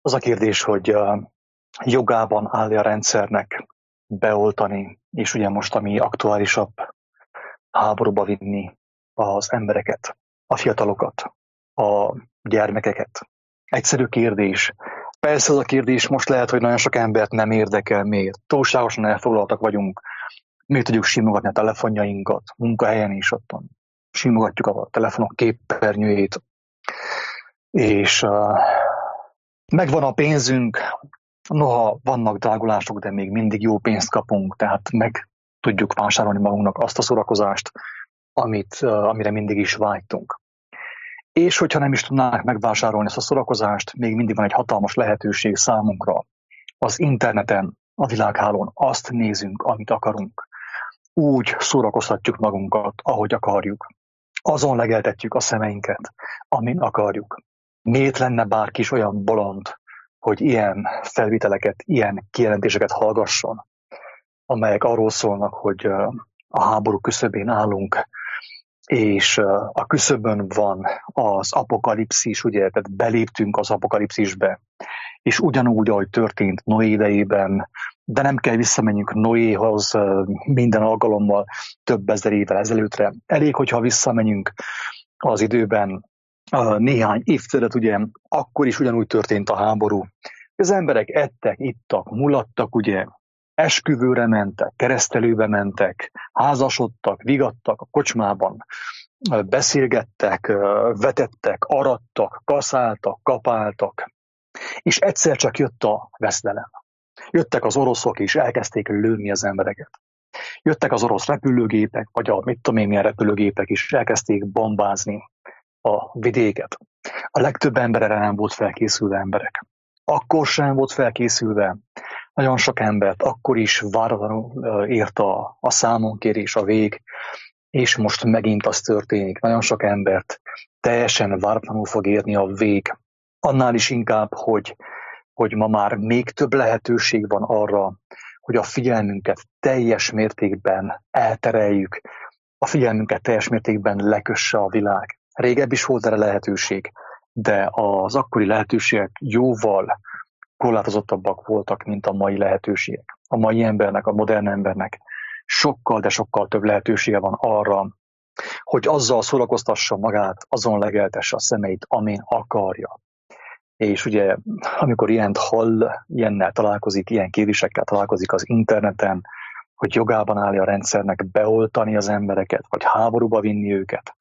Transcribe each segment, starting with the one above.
Az a kérdés, hogy jogában áll a rendszernek beoltani, és ugye most ami aktuálisabb, háborúba vinni az embereket, a fiatalokat, a gyermekeket. Egyszerű kérdés. Persze az a kérdés most lehet, hogy nagyon sok embert nem érdekel, miért. Túlságosan elfoglaltak vagyunk, miért tudjuk simogatni a telefonjainkat, munkahelyen is ottan. Simogatjuk a telefonok képernyőjét, és megvan a pénzünk, noha vannak drágulások, de még mindig jó pénzt kapunk, tehát meg tudjuk vásárolni magunknak azt a szórakozást, amire mindig is vágytunk. És hogyha nem is tudnánk megvásárolni ezt a szórakozást, még mindig van egy hatalmas lehetőség számunkra. Az interneten, a világhálón azt nézünk, amit akarunk. Úgy szórakoztatjuk magunkat, ahogy akarjuk. Azon legeltetjük a szemeinket, amin akarjuk. Miért lenne bárki is olyan bolond, hogy ilyen felviteleket, ilyen kijelentéseket hallgasson, amelyek arról szólnak, hogy a háború küszöbén állunk, és a küszöbön van az apokalipszis, ugye, tehát beléptünk az apokalipszisbe, és ugyanúgy, ahogy történt Noé idejében, de nem kell visszamenjünk Noéhoz minden alkalommal több ezer évvel ezelőttre. Elég, hogyha visszamenjünk az időben néhány évtizedet, ugye, akkor is ugyanúgy történt a háború. Az emberek ettek, ittak, mulattak, ugye, esküvőre mentek, keresztelőbe mentek, házasodtak, vigadtak a kocsmában, beszélgettek, vetettek, arattak, kaszáltak, kapáltak, és egyszer csak jött a veszedelem. Jöttek az oroszok, és elkezdték lőni az embereket. Jöttek az orosz repülőgépek, vagy a mit tudom én milyen repülőgépek is, elkezdték bombázni a vidéket. A legtöbb ember erre nem volt felkészülve emberek. Akkor sem volt felkészülve. Nagyon sok embert akkor is váratlanul ért a számonkérés, a vég, és most megint az történik. Nagyon sok embert teljesen váratlanul fog érni a vég. Annál is inkább, hogy ma már még több lehetőség van arra, hogy a figyelmünket teljes mértékben eltereljük, a figyelmünket teljes mértékben lekösse a világ. Régebb is volt erre lehetőség, de az akkori lehetőségek jóval korlátozottabbak voltak, mint a mai lehetőségek. A mai embernek, a modern embernek sokkal, de sokkal több lehetősége van arra, hogy azzal szórakoztassa magát, azon legeltesse a szemeit, amin akarja. És ugye, amikor ilyent hall, ilyennel találkozik, ilyen kérdésekkel találkozik az interneten, hogy jogában áll a rendszernek beoltani az embereket, vagy háborúba vinni őket,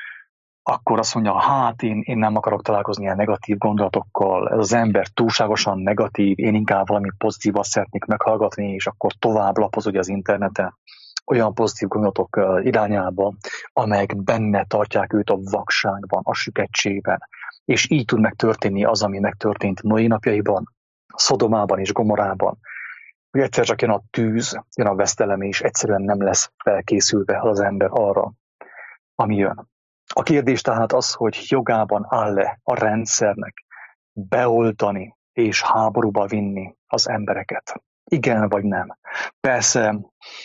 akkor azt mondja, hát én nem akarok találkozni ilyen negatív gondolatokkal, ez az ember túlságosan negatív, én inkább valami pozitívat szeretnék meghallgatni, és akkor tovább lapoz ugye az interneten olyan pozitív gondolatok irányába, amelyek benne tartják őt a vakságban, a süketségben. És így tud megtörténni az, ami megtörtént Noé napjaiban, Szodomában és Gomorában, hogy egyszer csak jön a tűz, jön a vesztelem, és egyszerűen nem lesz felkészülve az ember arra, ami jön. A kérdés tehát az, hogy jogában áll-e a rendszernek beoltani és háborúba vinni az embereket. Igen vagy nem. Persze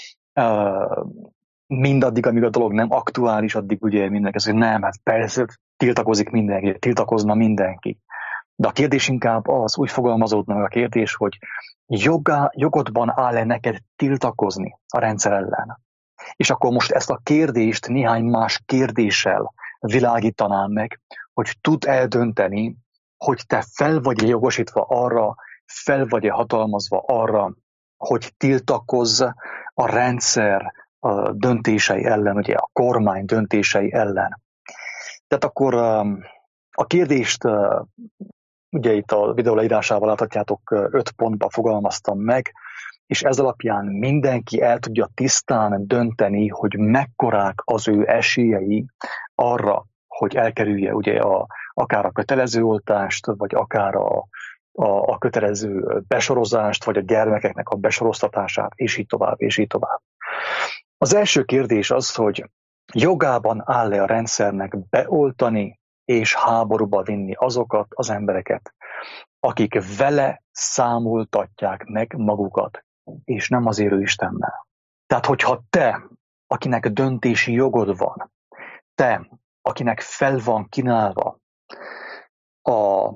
mindaddig, amíg a dolog nem aktuális, addig ugye mindenki azt mondja, nem, hát persze tiltakozik mindenki, tiltakozna mindenki. De a kérdés inkább az, úgy fogalmazódna meg a kérdés, hogy jogodban áll-e neked tiltakozni a rendszer ellen. És akkor most ezt a kérdést néhány más kérdéssel világítanám meg, hogy tud eldönteni, hogy te fel vagy-e jogosítva arra, fel vagy-e hatalmazva arra, hogy tiltakozz a rendszer a döntései ellen, ugye a kormány döntései ellen. Tehát akkor a kérdést, ugye itt a videó leírásával láthatjátok, 5 pontba fogalmaztam meg, és ez alapján mindenki el tudja tisztán dönteni, hogy mekkorák az ő esélyei arra, hogy elkerülje ugye akár a kötelező oltást, vagy akár a kötelező besorozást, vagy a gyermekeknek a besoroztatását, és így tovább, és így tovább. Az első kérdés az, hogy jogában áll-e a rendszernek beoltani és háborúba vinni azokat az embereket, akik vele számoltatják meg magukat, és nem az élő Istennel. Tehát, hogyha te, akinek döntési jogod van, te, akinek fel van kínálva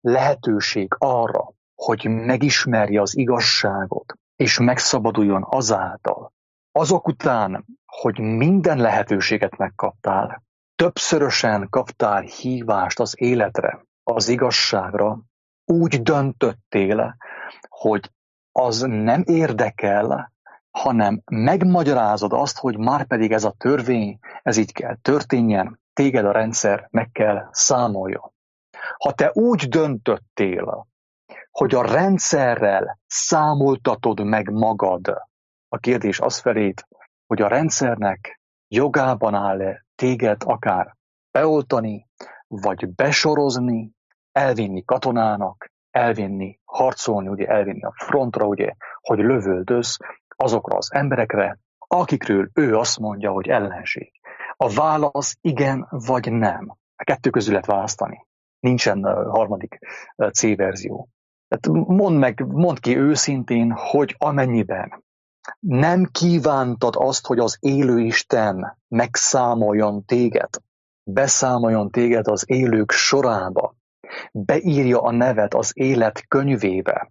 lehetőség arra, hogy megismerje az igazságot, és megszabaduljon azáltal, azok után, hogy minden lehetőséget megkaptál, többszörösen kaptál hívást az életre, az igazságra, úgy döntöttél, hogy az nem érdekel, hanem megmagyarázod azt, hogy már pedig ez a törvény, ez így kell történjen, téged a rendszer meg kell számoljon. Ha te úgy döntöttél, hogy a rendszerrel számoltatod meg magad, a kérdés az felét, hogy a rendszernek jogában áll-e téged akár beoltani, vagy besorozni, elvinni katonának, elvinni, harcolni, ugye elvinni a frontra, ugye, hogy lövöldöz azokra az emberekre, akikről ő azt mondja, hogy ellenség. A válasz igen vagy nem. A kettő közül lehet választani. Nincsen harmadik C-verzió. Tehát mondd ki őszintén, hogy amennyiben nem kívántad azt, hogy az élő Isten megszámoljon téged, beszámoljon téged az élők sorába, beírja a neved az élet könyvébe,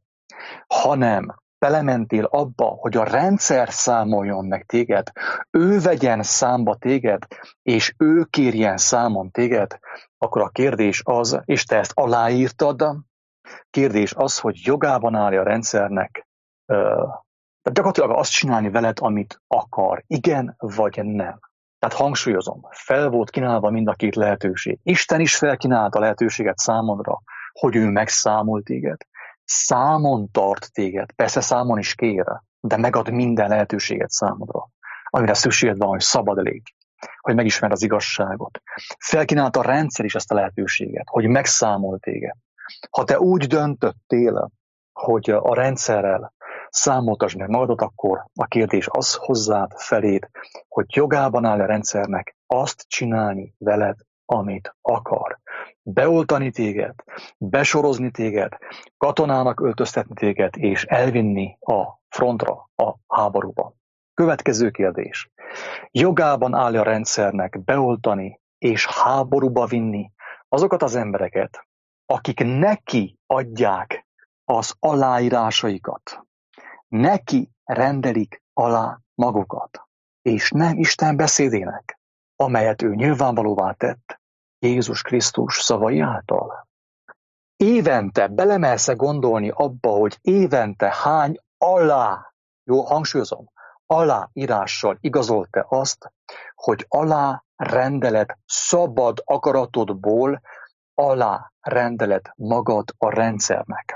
hanem belementél abba, hogy a rendszer számoljon meg téged, ő vegyen számba téged, és ő kérjen számon téged, akkor a kérdés az, és te ezt aláírtad, kérdés az, hogy jogában áll a rendszernek, tehát gyakorlatilag azt csinálni veled, amit akar, igen vagy nem. Tehát hangsúlyozom, fel volt kínálva mind a két lehetőség. Isten is felkínálta a lehetőséget számodra, hogy ő megszámol téged. Számon tart téged, persze számon is kér, de megad minden lehetőséget számodra, amire szükséged van, hogy szabad légy, hogy megismerd az igazságot. Felkínálta a rendszer is ezt a lehetőséget, hogy megszámol téged. Ha te úgy döntöttél, hogy a rendszerrel számoltasd meg magadat, akkor a kérdés az hozzád felét, hogy jogában áll a rendszernek azt csinálni veled, amit akar. Beoltani téged, besorozni téged, katonának öltöztetni téged, és elvinni a frontra, a háborúba. Következő kérdés. Jogában áll a rendszernek beoltani és háborúba vinni azokat az embereket, akik neki adják az aláírásaikat, neki rendelik alá magukat, és nem Isten beszédének, amelyet ő nyilvánvalóvá tett Jézus Krisztus szavai által. Évente belemersz-e gondolni abba, hogy évente hány hangsúlyozom, aláírással igazolt-e azt, hogy alá rendelet szabad akaratodból, alá rendelet magad a rendszernek.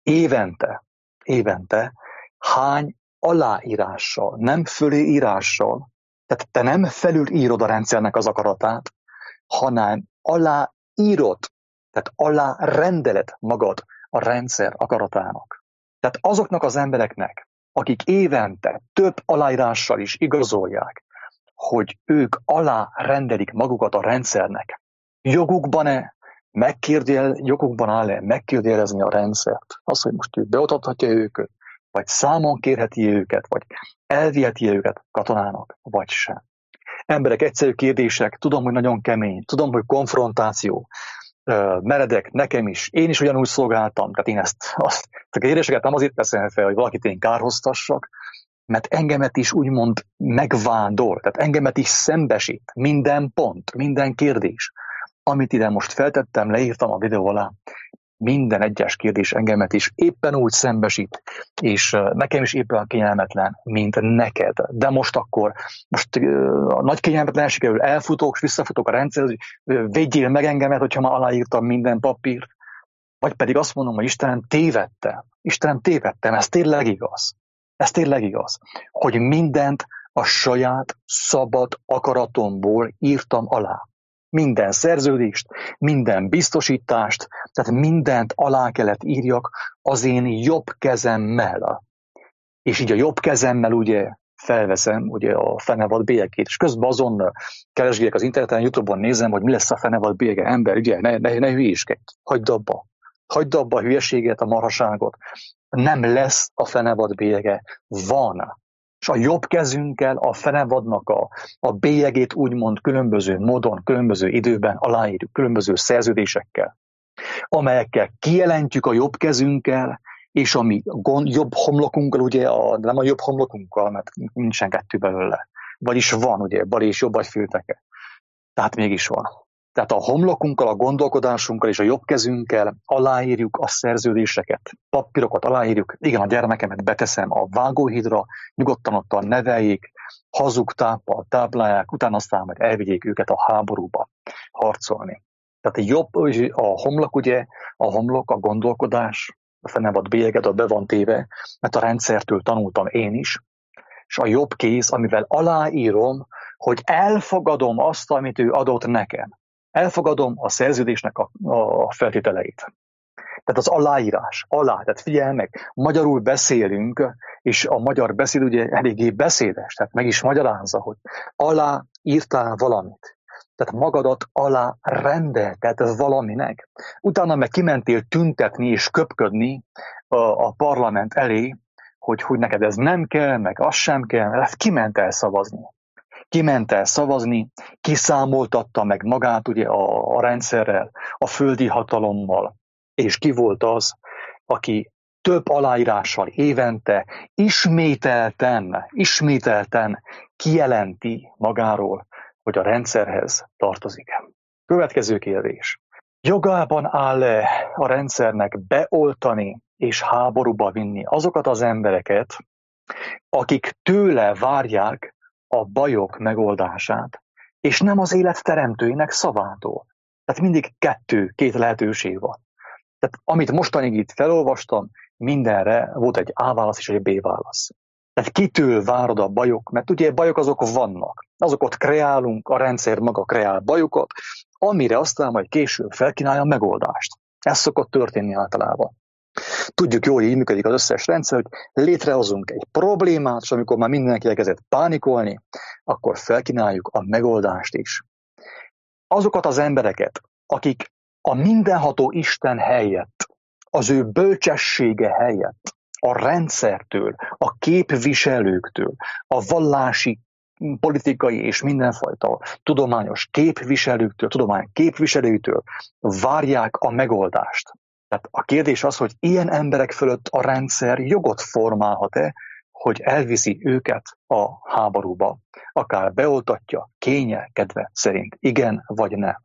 Évente hány aláírással, nem föléírással, tehát te nem felülírod a rendszernek az akaratát, hanem aláírod, tehát alá rendelet magad a rendszer akaratának. Tehát azoknak az embereknek, akik évente több aláírással is igazolják, hogy ők alá rendelik magukat a rendszernek, jogukban áll-e megkérdőjelezni a rendszert? Az, hogy most ő beoltathatja őket, vagy számon kérheti őket, vagy elviheti őket katonának, vagy sem. Emberek, egyszerű kérdések, tudom, hogy nagyon kemény, tudom, hogy konfrontáció, meredek, nekem is, én is ugyanúgy szolgáltam, tehát én a kérdéseket nem azért teszem fel, hogy valakit én kárhoztassak, mert engemet is úgymond megvándor, tehát engemet is szembesít minden pont, minden kérdés, amit ide most feltettem, leírtam a videó alá, minden egyes kérdés engemet is éppen úgy szembesít, és nekem is éppen kényelmetlen, mint neked. De most a nagy kényelmetlenségről elfutok, és visszafutok a rendszerhez, hogy védjél meg engemet, hogyha már aláírtam minden papírt. Vagy pedig azt mondom, hogy Istenem, tévedtem, ez tényleg igaz. Ez tényleg igaz, hogy mindent a saját szabad akaratomból írtam alá. Minden szerződést, minden biztosítást, tehát mindent alá kellett írjak az én jobb kezemmel. És így a jobb kezemmel ugye felveszem ugye a fenevad bélyegét, és közben azon keresgélek az interneten, YouTube-on nézem, hogy mi lesz a fenevad bélyege. Ember, ugye, ne hülyéskedj, hagyd abba a hülyeséget, a marhaságot. Nem lesz a fenevad bélyege, van. És a jobb kezünkkel a fenevadnak a bélyegét úgymond különböző módon, különböző időben aláírjuk, különböző szerződésekkel. amelyekkel kijelentjük a jobb kezünkkel, és a mi jobb homlokunkkal, ugye, nem a jobb homlokunkkal, mert nincsen kettő belőle. Vagyis van, ugye, bal és jobb agyfélteke. Tehát mégis van. Tehát a homlokunkkal, a gondolkodásunkkal és a jobb kezünkkel aláírjuk a szerződéseket, papírokat aláírjuk, igen, a gyermekemet beteszem a vágóhídra, nyugodtan ottan neveljék, hazug táppal táplálják, utána aztán meg elvigyék őket a háborúba harcolni. Tehát a homlok, ugye, a homlok, a gondolkodás, a fenevad bélyeged, be van téve, mert a rendszertől tanultam én is, és a jobb kéz, amivel aláírom, hogy elfogadom azt, amit ő adott nekem. Elfogadom a szerződésnek a feltételeit. Tehát az aláírás, tehát figyelj meg, magyarul beszélünk, és a magyar beszéd ugye eléggé beszédes, tehát meg is magyarázza, hogy aláírtál valamit. Tehát magadat alá rendelted valaminek. Utána meg kimentél tüntetni és köpködni a parlament elé, hogy neked ez nem kell, meg az sem kell, mert kiment el szavazni. Kiment el szavazni, kiszámoltatta meg magát ugye a rendszerrel, a földi hatalommal, és ki volt az, aki több aláírással évente ismételten kijelenti magáról, hogy a rendszerhez tartozik. Következő kérdés. Jogában áll-e a rendszernek beoltani és háborúba vinni azokat az embereket, akik tőle várják a bajok megoldását, és nem az élet teremtőinek szavától? Tehát mindig két lehetőség van. Tehát amit mostanig itt felolvastam, mindenre volt egy A válasz és egy B válasz. Tehát kitől várod a bajok? Mert ugye bajok azok vannak. Azokat kreálunk, a rendszer maga kreál bajokat, amire aztán majd később felkínálja a megoldást. Ez szokott történni általában. Tudjuk jól, hogy így működik az összes rendszer, hogy létrehozunk egy problémát, és amikor már mindenki elkezdett pánikolni, akkor felkínáljuk a megoldást is. Azokat az embereket, akik a mindenható Isten helyett, az ő bölcsessége helyett, a rendszertől, a képviselőktől, a vallási, politikai és mindenfajta tudományos képviselőtől várják a megoldást. Tehát a kérdés az, hogy ilyen emberek fölött a rendszer jogot formálhat-e, hogy elviszi őket a háborúba, akár beoltatja, kénye, kedve szerint, igen vagy nem.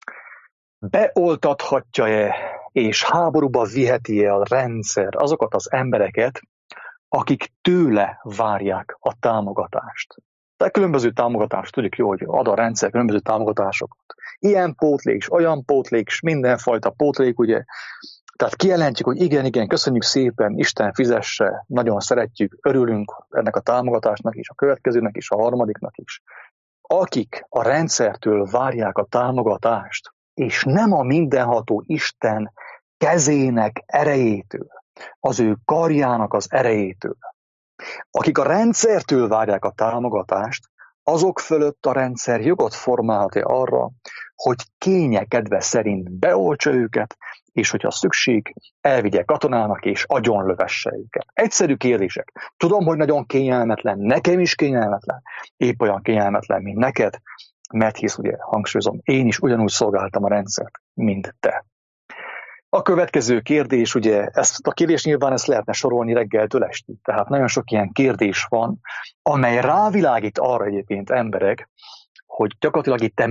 Beoltathatja-e és háborúba viheti-e a rendszer azokat az embereket, akik tőle várják a támogatást? Tehát különböző támogatást, tudjuk jó, hogy ad a rendszer különböző támogatásokat. Ilyen pótlék, olyan pótlék, mindenfajta pótlék, ugye. Tehát kijelentjük, hogy igen, köszönjük szépen, Isten fizesse, nagyon szeretjük, örülünk ennek a támogatásnak is, a következőnek is, a harmadiknak is. Akik a rendszertől várják a támogatást, és nem a mindenható Isten kezének erejétől, az ő karjának az erejétől, akik a rendszertől várják a támogatást, azok fölött a rendszer jogot formálhat-e arra, hogy kénye kedve szerint beoltsa őket, és hogyha szükség, elvigye katonának és agyonlövesse őket. Egyszerű kérdések. Tudom, hogy nagyon kényelmetlen, nekem is kényelmetlen, épp olyan kényelmetlen, mint neked, mert hisz, ugye, hangsúlyozom, én is ugyanúgy szolgáltam a rendszert, mint te. A következő kérdés, ugye, ezt a kérdés nyilván ezt lehetne sorolni reggeltől estig. Tehát nagyon sok ilyen kérdés van, amely rávilágít arra egyébként emberek, hogy gyakorlatilag itt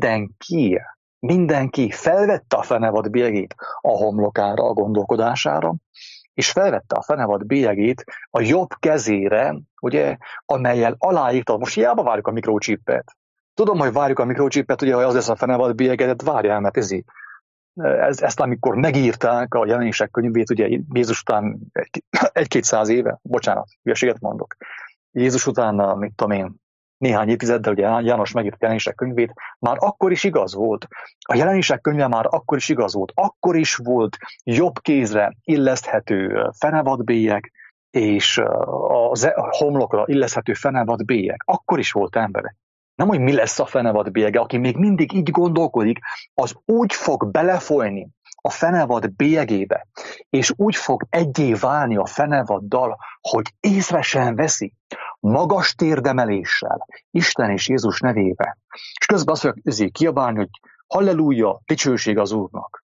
mindenki felvette a fenevad bélyegét a homlokára, a gondolkodására, és felvette a fenevad bélyegét a jobb kezére, ugye, amellyel aláírta, most hiába várjuk a mikrochippet. Tudom, hogy várjuk a mikrochippet, ugye, hogy az lesz a fenevad bélyegedet, várjál, mert ezt amikor megírták a Jelenések könyvét, ugye Jézus után 1-200 éve, bocsánat, hülyeséget mondok, Jézus után, mit tudom én, néhány évtizeddel, ugye János megírt a Jelenések könyvét, már akkor is igaz volt. A Jelenések könyve már akkor is igaz volt. Akkor is volt jobb kézre illeszthető fenevadbélyeg, és a homlokra illeszthető fenevadbélyeg. Akkor is volt emberek. Nem, hogy mi lesz a fenevad bélyege, aki még mindig így gondolkodik, az úgy fog belefolyni a fenevad bélyegébe, és úgy fog egyé válni a fenevaddal, hogy észre sem veszi, magas térdemeléssel, Isten és Jézus nevébe. És közben azt fogja kiabálni, hogy halleluja, dicsőség az Úrnak.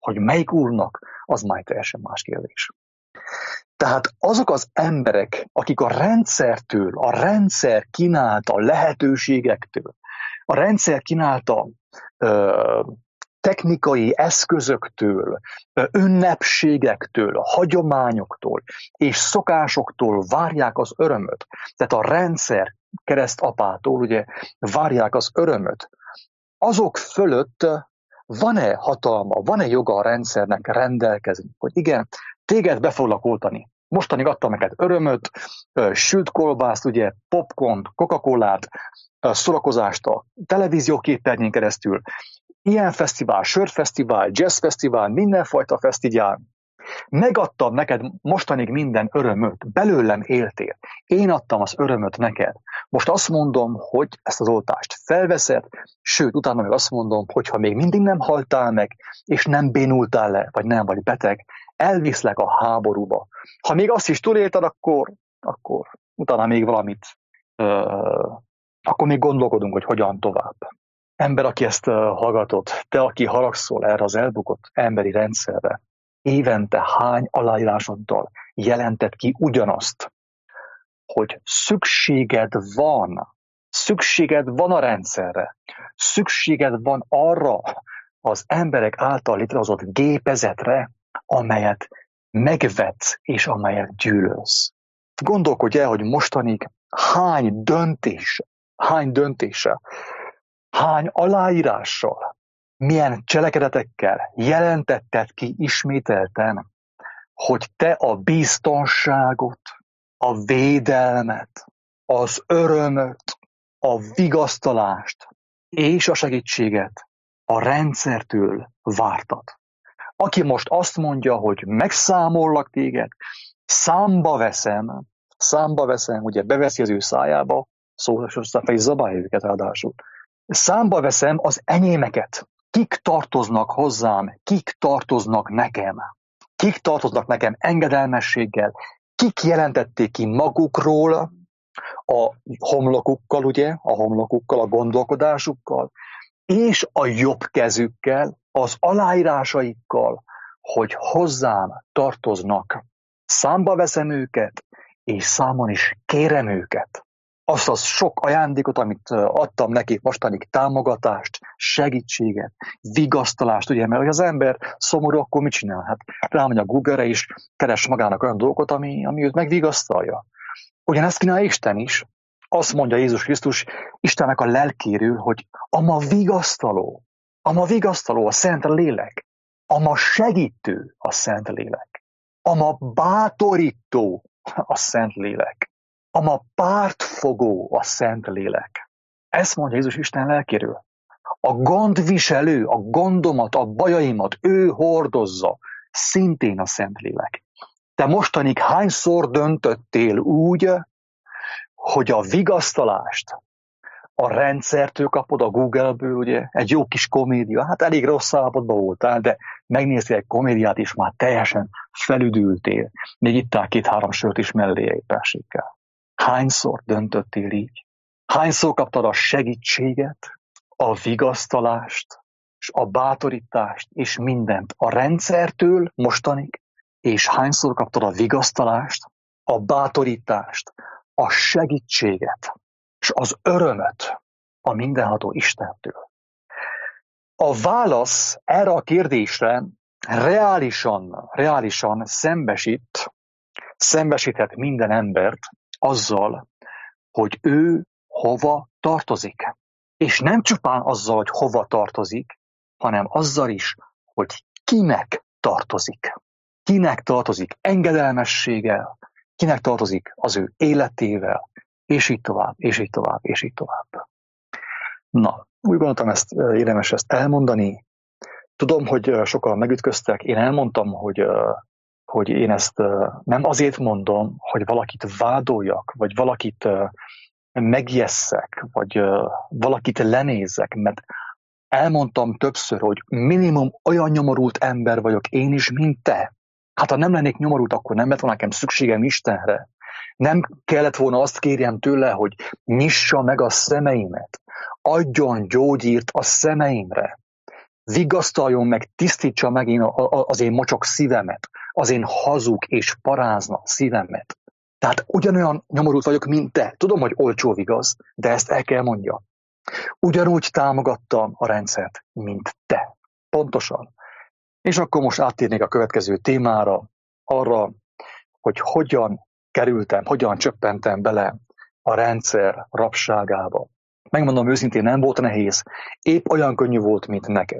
Hogy melyik úrnak, az már teljesen más kérdés. Tehát azok az emberek, akik a rendszertől, a rendszer kínálta lehetőségektől, a rendszer kínálta technikai eszközöktől, ünnepségektől, hagyományoktól és szokásoktól várják az örömöt. Tehát a rendszer keresztapától ugye várják az örömöt. Azok fölött van-e hatalma, van-e joga a rendszernek rendelkezni, hogy igen, téged be foglak oltani. Mostanig adtam neked örömöt, sült kolbászt, ugye, popcornt, Coca-Colát, szórakozást a televízióképernyőn keresztül, ilyen fesztivál, sörfesztivál, jazzfesztivál, mindenfajta fesztivál. Megadtam neked mostanig minden örömöt, belőlem éltél. Én adtam az örömöt neked. Most azt mondom, hogy ezt az oltást felveszed, sőt, utána meg azt mondom, hogy ha még mindig nem haltál meg, és nem bénultál le, vagy nem vagy beteg, elviszlek a háborúba. Ha még azt is túlélted, akkor utána még valamit, akkor még gondolkodunk, hogy hogyan tovább. Ember, aki ezt hallgatott, te, aki haragszol erre az elbukott emberi rendszerre, évente hány aláírásoddal jelented ki ugyanazt, hogy szükséged van a rendszerre, szükséged van arra az emberek által létrehozott gépezetre, amelyet megvetsz és amelyet gyűlölsz. Gondolkodj el, hogy mostanig hány döntése, hány aláírással, milyen cselekedetekkel jelentetted ki ismételten, hogy te a biztonságot, a védelmet, az örömöt, a vigasztalást és a segítséget a rendszertől vártad. Aki most azt mondja, hogy megszámollak téged, számba veszem, ugye beveszi az ő szájába, szóval fel is zabálja őket ráadásul. Számba veszem az enyémeket. Kik tartoznak hozzám, kik tartoznak nekem engedelmességgel, kik jelentették ki magukról a homlokukkal, ugye, a gondolkodásukkal, és a jobb kezükkel, az aláírásaikkal, hogy hozzám tartoznak. Számba veszem őket, és számon is kérem őket. Azt az sok ajándékot, amit adtam nekik mostanig, támogatást, segítséget, vigasztalást, ugye, mert az ember szomorú, akkor mit csinál? Hát rámegy a Google-re és keres magának olyan dolgokat, ami őt megvigasztalja. Ugyanezt kínálja Isten is. Azt mondja Jézus Krisztus Istennek a lelkéről, hogy ama vigasztaló a Szent Lélek, ama segítő a Szent Lélek, ama bátorító a Szent Lélek, ama pártfogó a Szent Lélek. Ezt mondja Jézus Isten lelkéről. A gondviselő, a gondomat, a bajaimat ő hordozza, szintén a Szent Lélek. Te mostanig hányszor döntöttél úgy, hogy a vigasztalást a rendszertől kapod, a Google-ből, ugye, egy jó kis komédia, hát elég rossz állapotban voltál, de megnéztél egy komédiát, és már teljesen felüdültél, még ittál 2-3 sört is mellé éppenséggel. Hányszor döntöttél így? Hányszor kaptad a segítséget, a vigasztalást, és a bátorítást, és mindent a rendszertől mostanig, és hányszor kaptad a vigasztalást, a bátorítást, a segítséget, és az örömöt a mindenható Istentől? A válasz erre a kérdésre reálisan szembesíthet minden embert azzal, hogy ő hova tartozik. És nem csupán azzal, hogy hova tartozik, hanem azzal is, hogy kinek tartozik. Kinek tartozik engedelmességgel, kinek tartozik az ő életével, és így tovább, és így tovább, és így tovább. Na, úgy gondoltam, érdemes ezt elmondani. Tudom, hogy sokan megütköztek. Én elmondtam, hogy én ezt nem azért mondom, hogy valakit vádoljak, vagy valakit megijesszek, vagy valakit lenézzek, mert elmondtam többször, hogy minimum olyan nyomorult ember vagyok én is, mint te. Hát ha nem lennék nyomorult, akkor nem lett volna nekem szükségem Istenre. Nem kellett volna azt kérjem tőle, hogy nyissa meg a szemeimet, adjon gyógyírt a szemeimre. vigasztaljon meg, tisztítsa meg az én mocsok szívemet, az én hazug és parázna szívemet. Tehát ugyanolyan nyomorult vagyok, mint te. Tudom, hogy olcsó vigaz, de ezt el kell mondja. Ugyanúgy támogattam a rendszert, mint te. Pontosan. És akkor most áttérnék a következő témára, arra, hogy hogyan csöppentem bele a rendszer rabságába. Megmondom őszintén, nem volt nehéz. Épp olyan könnyű volt, mint neked.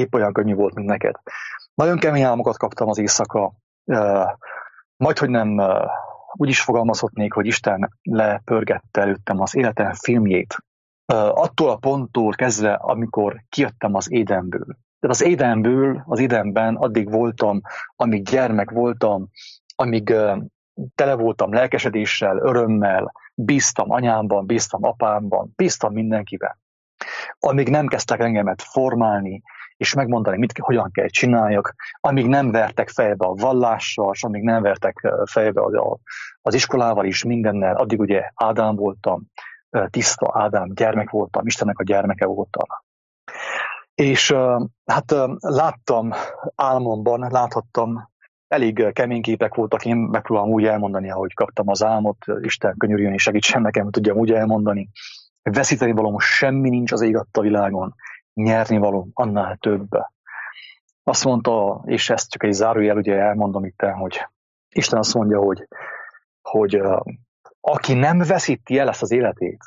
Nagyon kemény álmokat kaptam az éjszaka. Majdhogy nem úgy is fogalmazhatnék, hogy Isten lepörgette előttem az életem filmjét. Attól a ponttól kezdve, amikor kijöttem az Édenből. Tehát az Édenben addig voltam, amíg gyermek voltam, amíg tele voltam lelkesedéssel, örömmel, bíztam anyámban, bíztam apámban, bíztam mindenkiben. Amíg nem kezdtek engemet formálni, és megmondani, hogyan kell csináljak, amíg nem vertek fejbe a vallással, és amíg nem vertek fejbe az iskolával is, mindennel, addig ugye Ádám voltam, tiszta Ádám gyermek voltam, Istennek a gyermeke voltam. És hát láttam álmomban, láthattam, elég kemény képek voltak, én megpróbálom úgy elmondani, ahogy kaptam az álmot, Isten könyörüljön és segítsen nekem, tudjam úgy elmondani. Veszíteni valóm semmi nincs az ég adta világon, nyerni valóm annál több. Azt mondta, és ezt csak egy zárójel, ugye elmondom itt, hogy Isten azt mondja, hogy aki nem veszíti el ezt az életét,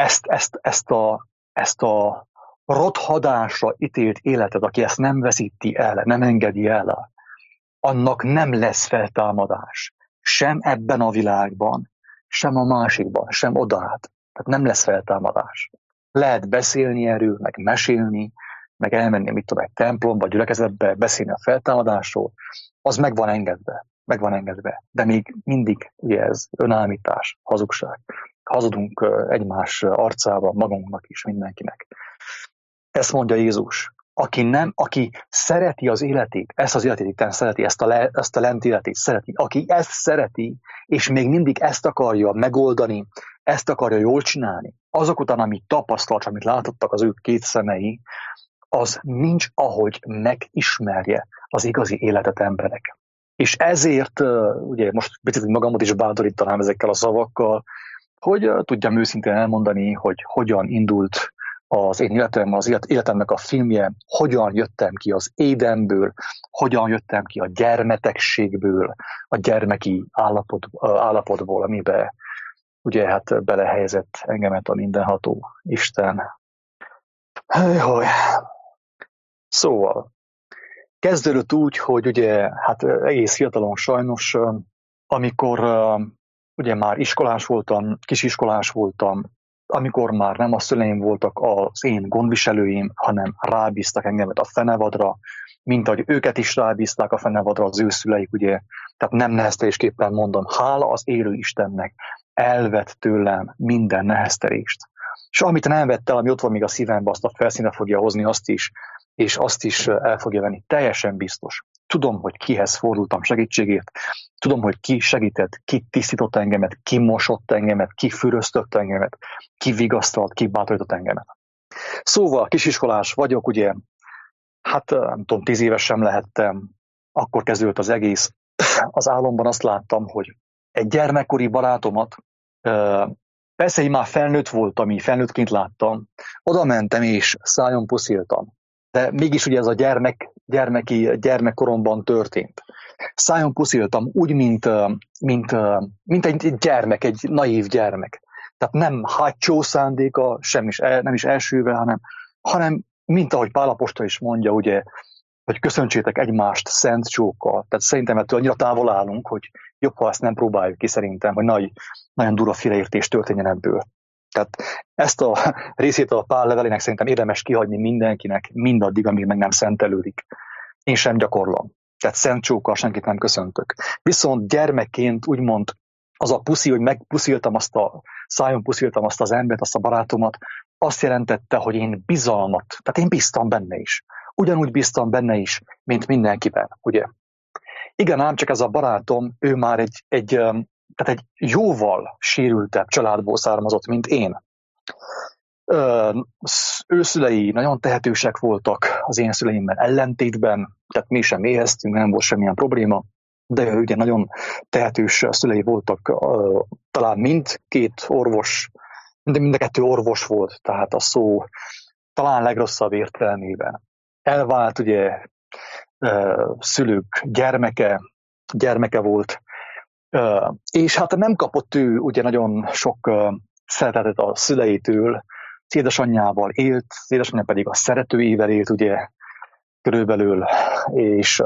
ezt a rothadásra ítélt életet, aki ezt nem veszíti el, nem engedi el, annak nem lesz feltámadás. Sem ebben a világban, sem a másikban, sem odát. Tehát nem lesz feltámadás. Lehet beszélni erről, meg mesélni, meg elmenni, mit tudom, egy templomba, gyülekezetbe, beszélni a feltámadásról, az meg van engedve. De még mindig ugye ez önállítás, hazugság. Hazudunk egymás arcába, magunknak is, mindenkinek. Ezt mondja Jézus. Aki szereti az életét, ezt az életét itten szereti, ezt a lent életét szereti, aki ezt szereti, és még mindig ezt akarja megoldani, ezt akarja jól csinálni, azok után, amit tapasztalt, amit látottak az ő két szemei, az nincs, ahogy megismerje az igazi életet emberek. És ezért, ugye most picit magamat is bátorítanám ezekkel a szavakkal, hogy tudjam őszintén elmondani, hogy hogyan indult az én életem, az életemnek a filmje, hogyan jöttem ki az Édenből, hogyan jöttem ki a gyermetegségből, a gyermeki állapotból, amiben ugye hát belehelyezett engemet a mindenható Isten. Szóval, kezdődött úgy, hogy ugye hát egész fiatalon sajnos, amikor ugye már iskolás voltam, kisiskolás voltam, amikor már nem a szüleim voltak az én gondviselőim, hanem rábíztak engemet a fenevadra, mint ahogy őket is rábízták a fenevadra az ő szüleik, ugye. Tehát nem neheztelésképpen mondom, hála az élő Istennek, elvett tőlem minden neheztelést. És amit nem vett el, ami ott van még a szívembe, azt a felszínre fogja hozni, és azt is el fogja venni. Teljesen biztos. Tudom, hogy kihez fordultam segítségért, tudom, hogy ki segített, ki tisztított engemet, ki mosott engemet, ki füröztött engemet, ki vigasztalt, ki bátorított engemet. Szóval kisiskolás vagyok, ugye, hát nem tudom, 10 éves sem lehettem, akkor kezdődött az egész. Az álomban azt láttam, hogy egy gyermekkori barátomat, persze én már felnőtt voltam, így felnőttként láttam, oda mentem és szájon pusziltam. De mégis ugye ez a gyermekkoromban történt. Szájon pusziltam úgy, mint egy gyermek, egy naív gyermek. Tehát nem hátsó szándéka, nem is elsővel, hanem mint ahogy Pál apostol is mondja, ugye, hogy köszöntsétek egymást szent csókkal. Tehát szerintem ettől annyira távol állunk, hogy jobb, ha ezt nem próbáljuk ki szerintem, hogy nagyon durva félreértés történjen ebből. Tehát ezt a részét a Pál levelének szerintem érdemes kihagyni mindenkinek, mindaddig, amíg meg nem szentelődik. Én sem gyakorlom. Tehát szent csókkal senkit nem köszöntök. Viszont gyermekként úgymond az a puszi, hogy megpusziltam szájon pusziltam azt az embert, azt a barátomat, azt jelentette, hogy én bizalmat, tehát én bíztam benne is. Ugyanúgy bíztam benne is, mint mindenkiben, ugye? Igen, ám csak ez a barátom, ő már egy jóval sérültebb családból származott, mint én. Ő szülei nagyon tehetősek voltak az én szüleimmel ellentétben, tehát mi sem éheztünk, nem volt semmilyen probléma, de ő ugye nagyon tehetős szülei voltak, talán mindkét orvos, mind a kettő orvos volt, tehát a szó talán legrosszabb értelmében. Elvált ugye szülők gyermeke volt, és hát nem kapott ő ugye nagyon sok szeretetet a szüleitől, az édesanyjával élt, az édesanyja pedig a szeretőjével élt ugye körülbelül, és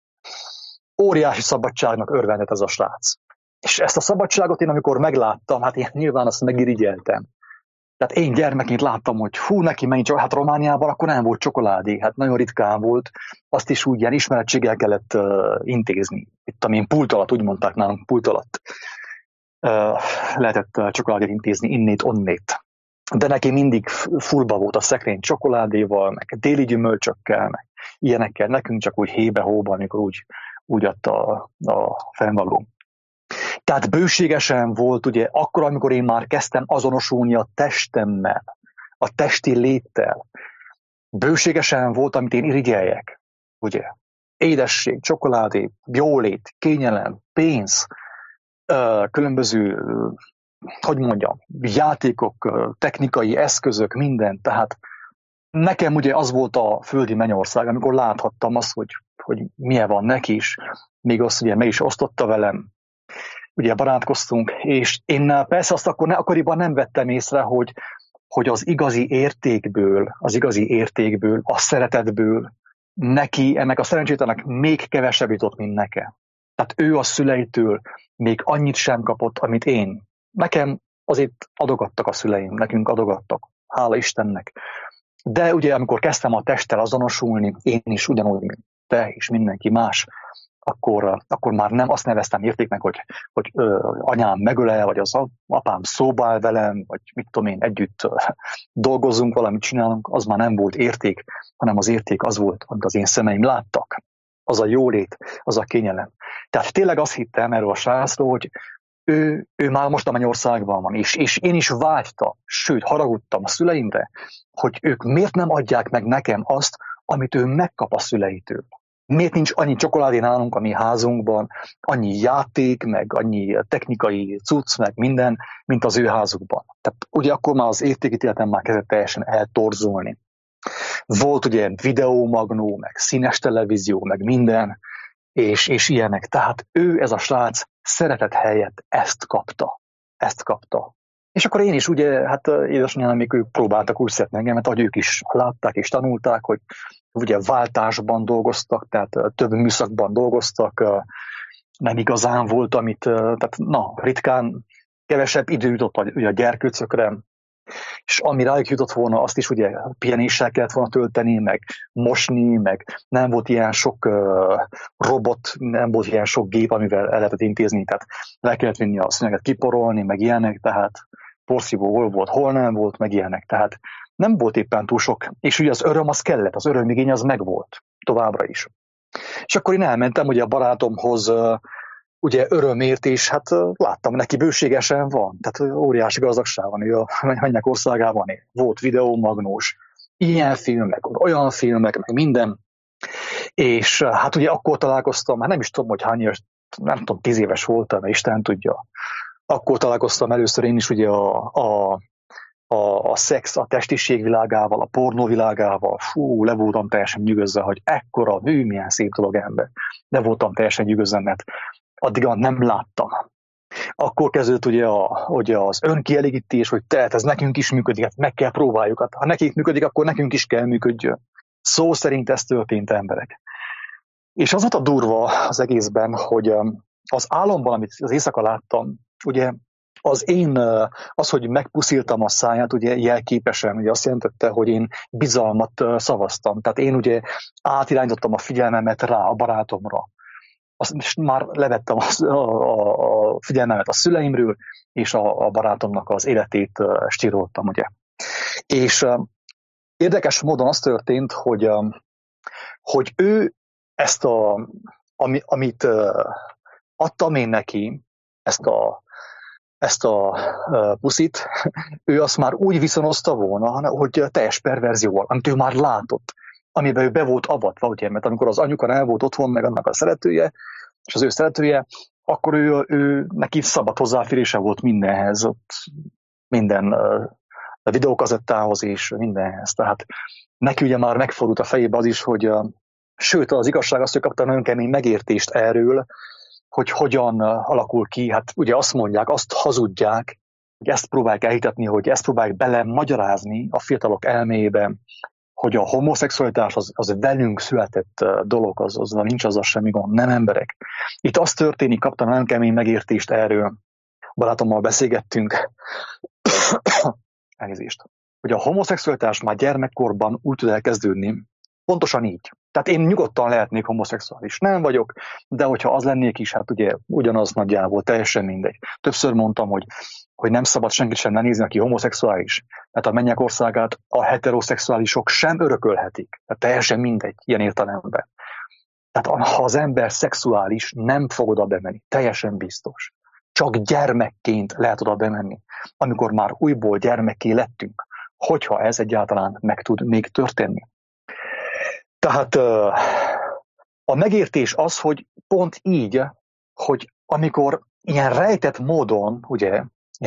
óriási szabadságnak örvendett ez a srác. És ezt a szabadságot én amikor megláttam, hát én nyilván azt megirigyeltem. Tehát én gyermekként láttam, hogy neki mennyi csak, hát Romániában akkor nem volt csokoládé, hát nagyon ritkán volt, azt is úgy ilyen ismerettséggel kellett intézni. Itt amin pult alatt, úgy mondták nálunk, pult alatt lehetett csokoládét intézni innét-onnét. De neki mindig fullba volt a szekrény csokoládéval, meg déli gyümölcsökkel, meg ilyenekkel, nekünk csak úgy hébe-hóban, amikor úgy adta a fennvaló. Tehát bőségesen volt, ugye, akkor, amikor én már kezdtem azonosulni a testemmel, a testi léttel, bőségesen volt, amit én irigyeljek, ugye. Édesség, csokoládé, jólét, kényelem, pénz, különböző, hogy mondjam, játékok, technikai eszközök, minden. Tehát nekem ugye az volt a földi mennyország, amikor láthattam azt, hogy milyen van neki is, még azt ugye meg is osztotta velem, ugye barátkoztunk, és én persze azt akkoriban nem vettem észre, hogy az igazi értékből, a szeretetből neki, ennek a szerencsétlenek még kevesebb jutott, mint nekem. Tehát ő a szüleitől még annyit sem kapott, amit én. Nekem azért adogattak a szüleim, nekünk adogattak, hála Istennek. De ugye, amikor kezdtem a testtel azonosulni, én is ugyanúgy, mint te és mindenki más, akkor már nem azt neveztem értéknek, hogy anyám megöle, vagy az apám szóba áll velem, vagy mit tudom én, együtt dolgozunk, valamit csinálunk, az már nem volt érték, hanem az érték az volt, amit az én szemeim láttak. Az a jólét, az a kényelem. Tehát tényleg azt hittem erről a srácról, hogy ő már most a mennyországban van, és én is vágytam, sőt haragudtam a szüleimre, hogy ők miért nem adják meg nekem azt, amit ő megkap a szüleitől. Miért nincs annyi csokoládé nálunk a mi házunkban, annyi játék, meg annyi technikai cucc, meg minden, mint az ő házukban. Tehát ugye akkor már az értékítéletem már kezdett teljesen eltorzulni. Volt ugye videómagnó, meg színes televízió, meg minden, és ilyenek. Tehát ő, ez a srác, szeretet helyett ezt kapta. És akkor én is ugye, hát édesanyám, még ők próbáltak úgy szeretni engem, mert ahogy ők is látták és tanulták, hogy ugye váltásban dolgoztak, tehát több műszakban dolgoztak, nem igazán volt, tehát ritkán kevesebb idő jutott ugye a gyerkőcökre, és ami rájuk jutott volna, azt is ugye pihenéssel kellett volna tölteni, meg mosni, meg nem volt ilyen sok robot, nem volt ilyen sok gép, amivel el lehetett intézni, tehát le kellett vinni a szőnyeget kiporolni, meg ilyenek, tehát porszívó hol volt, hol nem volt, meg ilyenek, tehát nem volt éppen túl sok, és ugye az öröm az kellett, az örömigény az megvolt továbbra is. És akkor én elmentem ugye a barátomhoz, ugye örömért, és hát láttam, neki bőségesen van, tehát óriási gazdagság van, ő a mennyek országában él. Volt videómagnós, ilyen filmek, olyan filmek, meg minden. És hát ugye akkor találkoztam, hát nem is tudom, hogy hány éves, nem tudom, 10 éves voltam, Isten tudja. Akkor találkoztam először én is ugye a szex, a testiség világával, a pornó világával. Le voltam teljesen nyűgözve, hogy ekkora hű, milyen szép dolog ember. De voltam teljesen nyűgözve, mert addig nem láttam. Akkor kezdődött ugye az önkielégítés, hogy tehát ez nekünk is működik, hát meg kell próbáljuk. Hát, ha nekik működik, akkor nekünk is kell működjön. Szó szerint ez történt, emberek. És az volt a durva az egészben, hogy az álomban, amit az éjszaka láttam, ugye az, hogy megpusziltam a száját, ugye jelképesen, ugye azt jelentette, hogy én bizalmat szavaztam. Tehát én ugye átirányítottam a figyelmemet rá, a barátomra. Azt már levettem a figyelmemet a szüleimről, és a barátomnak az életét stíroltam, ugye. És érdekes módon az történt, hogy ő ezt amit adtam én neki, ezt ezt a puszit, ő azt már úgy viszonozta volna, hogy teljes perverzióval, amit ő már látott, amiben ő be volt avatva, ugye, mert amikor az anyuka el volt otthon, meg annak a szeretője, és az ő szeretője, akkor ő neki szabad hozzáférése volt mindenhez, ott minden videókazettához és mindenhez. Tehát neki ugye már megfordult a fejébe az is, hogy sőt, az igazság az, hogy kapta nagyon kemény megértést erről, hogy hogyan alakul ki. Hát ugye azt mondják, azt hazudják, hogy ezt próbálják elhitetni, hogy ezt próbálják belemagyarázni a fiatalok elmébe, hogy a homoszexualitás az velünk született dolog, az nincs azzal semmi gond, nem emberek. Itt az történik, kaptam nagyon kemény megértést erről, barátommal beszélgettünk, elnézést, hogy a homoszexualitás már gyermekkorban úgy tud elkezdődni, pontosan így. Tehát én nyugodtan lehetnék homoszexuális. Nem vagyok, de hogyha az lennék is, hát ugye ugyanaz nagyjából, teljesen mindegy. Többször mondtam, hogy nem szabad senkit sem lenézni, aki homoszexuális. Mert a mennyek országát a heteroszexuálisok sem örökölhetik. Tehát teljesen mindegy, ilyen értelemben. Tehát ha az ember szexuális, nem fog oda bemenni. Teljesen biztos. Csak gyermekként lehet oda bemenni, amikor már újból gyermekké lettünk, hogyha ez egyáltalán meg tud még történni. Tehát a megértés az, hogy pont így, hogy amikor ilyen rejtett módon, ugye,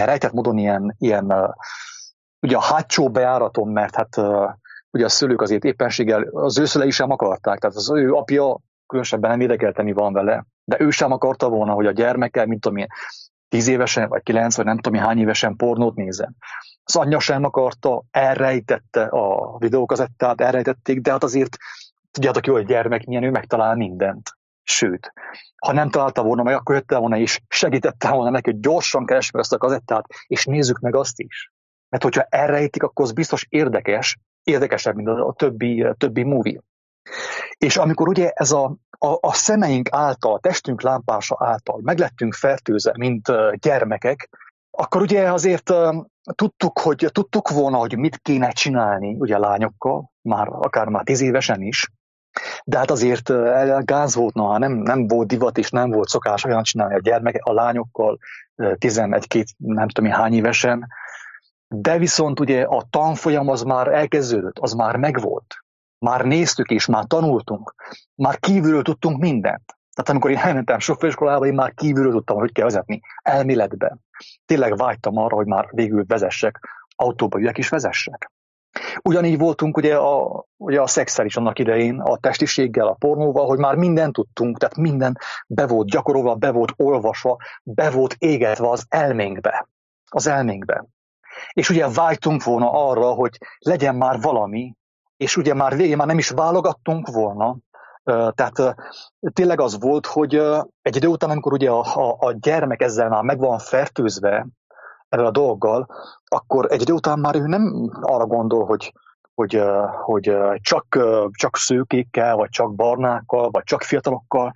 ugye a hátsó bejáraton, mert hát ugye a szülők azért éppenséggel az ő szülei sem akarták, tehát az ő apja különösebben nem érdekelte, mi van vele, de ő sem akarta volna, hogy a gyermekkel, mint tudom én, 10 évesen, vagy 9, vagy nem tudom hány évesen pornót nézzen. Az anyja sem akarta, elrejtette a videókazettát, elrejtették, de hát azért tudjátok jó, hogy gyermek milyen, ő megtalál mindent. Sőt, ha nem találta volna meg, akkor jöttél volna és segítette volna neki, hogy gyorsan keresd meg ezt a kazettát, és nézzük meg azt is. Mert hogyha elrejtik, akkor az biztos érdekesebb, mint a többi movie. És amikor ugye ez a szemeink által, a testünk lámpása által meglettünk fertőzve, mint gyermekek, akkor ugye azért tudtuk volna, hogy mit kéne csinálni ugye lányokkal, akár már 10 évesen is, de hát azért gáz volt, nem volt divat és nem volt szokás olyan csinálni a lányokkal 11-2 nem tudom hány évesen, de viszont ugye a tanfolyam az már elkezdődött, az már megvolt. Már néztük és már tanultunk, már kívülről tudtunk mindent. Tehát amikor én elmentem sofőriskolába, én már kívülről tudtam, hogy kell vezetni, elméletben. Tényleg vágytam arra, hogy már végül vezessek, autóba üljek és vezessek. Ugyanígy voltunk ugye a szexszel is annak idején, a testiséggel, a pornóval, hogy már mindent tudtunk, tehát minden be volt gyakorolva, be volt olvasva, be volt égetve az elménkbe. És ugye vágytunk volna arra, hogy legyen már valami, és ugye már végén már nem is válogattunk volna. Tehát tényleg az volt, hogy egy idő után, amikor ugye a gyermek ezzel már meg van fertőzve ezzel a dolggal, akkor egy idő után már ő nem arra gondol, hogy csak szőkékkel, vagy csak barnákkal, vagy csak fiatalokkal.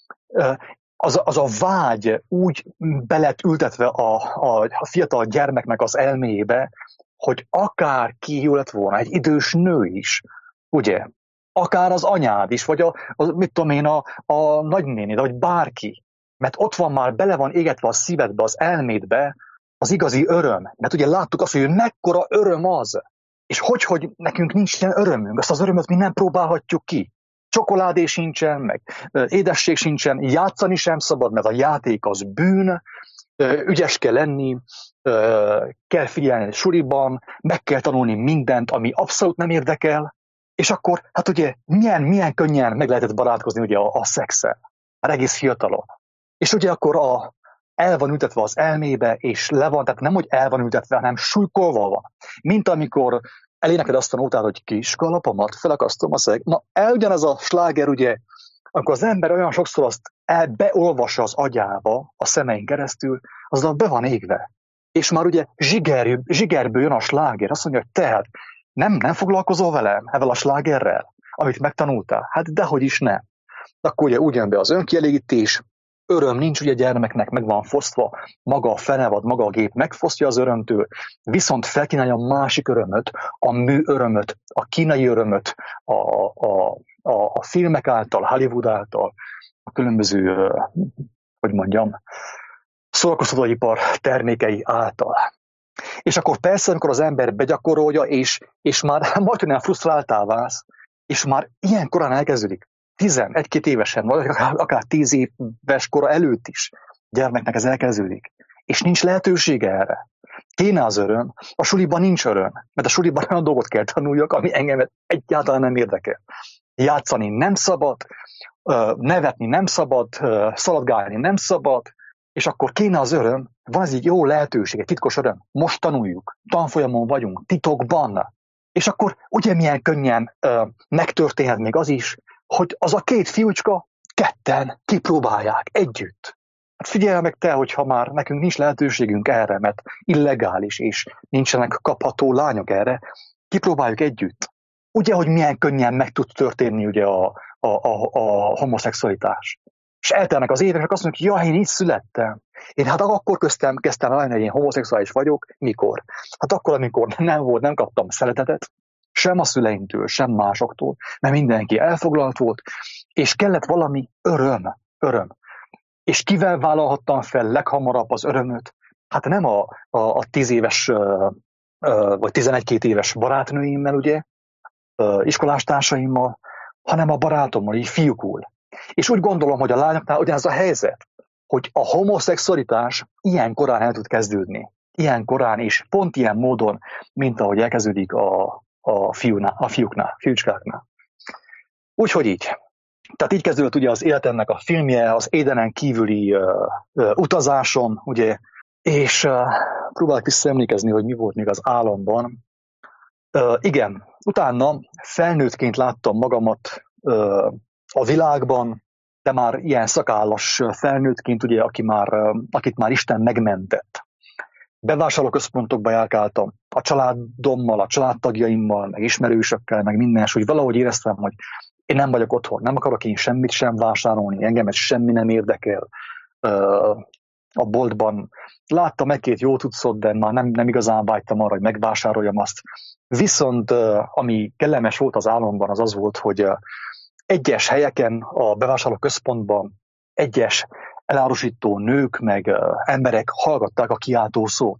Az a vágy úgy be lett ültetve a fiatal gyermeknek az elmébe, hogy akár ki lett volna, egy idős nő is, ugye? Akár az anyád is, vagy mit tudom én, a nagynénid, vagy bárki. Mert ott van már, bele van égetve a szívedbe, az elmédbe az igazi öröm. Mert ugye láttuk azt, hogy mekkora öröm az. És hogy nekünk nincs ilyen örömünk, azt az örömöt mi nem próbálhatjuk ki. Csokoládé sincsen, meg édesség sincsen, játszani sem szabad, mert a játék az bűn, ügyes kell lenni, kell figyelni suliban, meg kell tanulni mindent, ami abszolút nem érdekel, és akkor, hát ugye, milyen könnyen meg lehetett barátkozni ugye a szexszel, már egész fiatalon. És ugye akkor el van ültetve az elmébe, és le van, tehát nem, hogy el van ültetve, hanem súlykolva van. Mint amikor eléneked azt a nótát, hogy kis kalapomat, felakasztom a szeg. Na, ugyanez a sláger, ugye, akkor az ember olyan sokszor azt beolvassa az agyába, a szemein keresztül, azzal be van égve. És már ugye zsigerből jön a sláger, azt mondja, hogy te nem foglalkozol velem, ezzel a slágerrel, amit megtanultál? Hát dehogy is nem. Akkor ugye úgy jön be az önkielégítés, öröm nincs, ugye gyermeknek meg van fosztva, maga a fenevad, maga a gép megfosztja az örömtől, viszont felkínálja a másik örömöt, a mű örömöt, a kínai örömöt, a filmek által, Hollywood által, a különböző, szórakoztatóipar termékei által. És akkor persze, amikor az ember begyakorolja, és már majdnem frusztráltá válsz, és már ilyen korán elkezdődik, 11-2 évesen, vagy akár 10 éves kora előtt is gyermeknek ez elkezdődik, és nincs lehetősége erre. Kéne az öröm, a suliban nincs öröm, mert a suliban olyan dolgot kell tanuljak, ami engem egyáltalán nem érdekel. Játszani nem szabad, nevetni nem szabad, szaladgálni nem szabad, és akkor kéne az öröm, van ez egy jó lehetőség, egy titkos öröm, most tanuljuk, tanfolyamon vagyunk, titokban, és akkor ugye milyen könnyen megtörténhet még az is, hogy az a két fiúcska ketten kipróbálják együtt. Hát figyelj meg te, hogyha már nekünk nincs lehetőségünk erre, mert illegális, és nincsenek kapható lányok erre, kipróbáljuk együtt. Ugye, hogy milyen könnyen meg tud történni ugye a homoszexualitás. És eltelnek az évek, azt mondjuk, ja, én így születtem. Én hát akkor kezdtem rájönni, hogy én homoszexuális vagyok. Mikor? Hát akkor, amikor nem kaptam szeretetet, sem a szüleimtől, sem másoktól, mert mindenki elfoglalt volt, és kellett valami öröm. És kivel vállalhattam fel leghamarabb az örömöt? Hát nem a 10 éves vagy 11-2 éves barátnőimmel, ugye, iskolástásaimmal, hanem a barátommal, így fiúkul. És úgy gondolom, hogy a lányoknál ugyanaz a helyzet, hogy a homoszexualitás ilyen korán el tud kezdődni. Ilyen korán, és pont ilyen módon, mint ahogy elkezdődik a fiúcskáknál. Úgyhogy így. Tehát így kezdődött ugye az életemnek a filmje, az Édenen kívüli utazáson, ugye, és próbálok visszaemlékezni, hogy mi volt még az álomban. Igen, utána felnőttként láttam magamat a világban, de már ilyen szakállas felnőttként, ugye, akit már Isten megmentett. Bevásárlóközpontokba járkáltam, a családommal, a családtagjaimmal, meg ismerősökkel, meg minden, és úgy valahogy éreztem, hogy én nem vagyok otthon, nem akarok én semmit sem vásárolni, engem ez semmi nem érdekel a boltban. Láttam egy-két jó cuccot, de már nem igazán vágytam arra, hogy megvásároljam azt. Viszont ami kellemes volt az álomban, az volt, hogy egyes helyeken a bevásárlóközpontban egyes elárusító nők meg emberek hallgatták a kiáltó szót.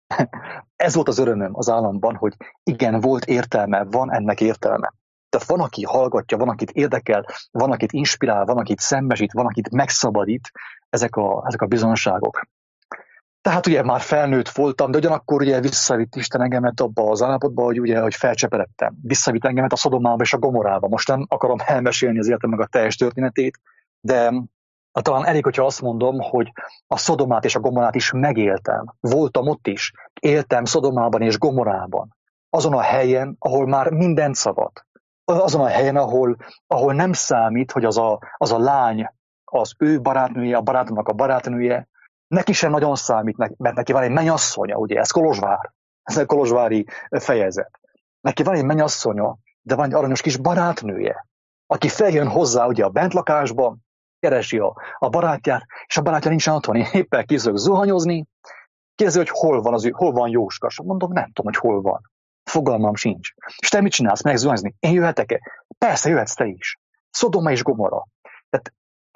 Ez volt az örömöm az álomban, hogy igen, volt értelme, van ennek értelme. Tehát van, aki hallgatja, van, akit érdekel, van, akit inspirál, van, akit szembesít, van, akit megszabadít ezek a bizonságok. Tehát ugye már felnőtt voltam, de ugyanakkor ugye visszavitt Isten engemet abba az állapotba, hogy felcseperedtem. Visszavitt engemet a Szodomába és a Gomorába. Most nem akarom elmesélni az életemnek a teljes történetét, de talán elég, hogyha azt mondom, hogy a Szodomát és a Gomorát is megéltem. Voltam ott is. Éltem Szodomában és Gomorában. Azon a helyen, ahol már mindent szabad. Azon a helyen, ahol nem számít, hogy az a lány, az ő barátnője, a barátomnak a barátnője, neki sem nagyon számít, mert neki van egy mennyasszonya, ugye, ez Kolozsvár, ez egy kolozsvári fejezet. Neki van egy mennyasszonya, de van egy aranyos kis barátnője, aki feljön hozzá ugye a bentlakásban, keresi a barátját, és a barátja nincsen otthon, én éppen készülök zuhanyozni, kérdezi, hogy hol van Jóska. Mondom, nem tudom, hogy hol van. Fogalmam sincs. És te mit csinálsz, megzuhanyozni? Én jöhetek-e? Persze, jöhetsz te is. Szodoma és Gomora. Tehát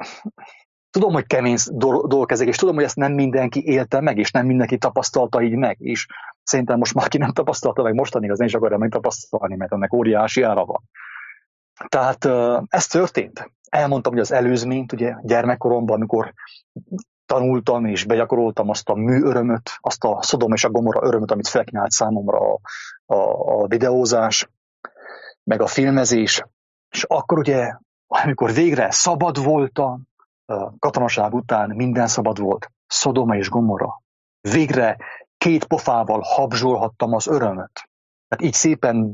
tudom, hogy kemény dolgok ezek, és tudom, hogy ezt nem mindenki élte meg, és nem mindenki tapasztalta így meg, és szerintem most már ki nem tapasztalta meg mostanig, az nem is akarja megtapasztalni, mert ennek óriási ára van. Tehát ez történt. Elmondtam, hogy az előzményt, ugye gyermekkoromban, amikor tanultam és begyakoroltam azt a műörömöt, azt a Szodom és a Gomora örömöt, amit felkínált számomra a videózás, meg a filmezés, és akkor ugye, amikor végre szabad voltam, katonaság után minden szabad volt, Szodoma és Gomora. Végre 2 pofával habzsolhattam az örömöt. Tehát így szépen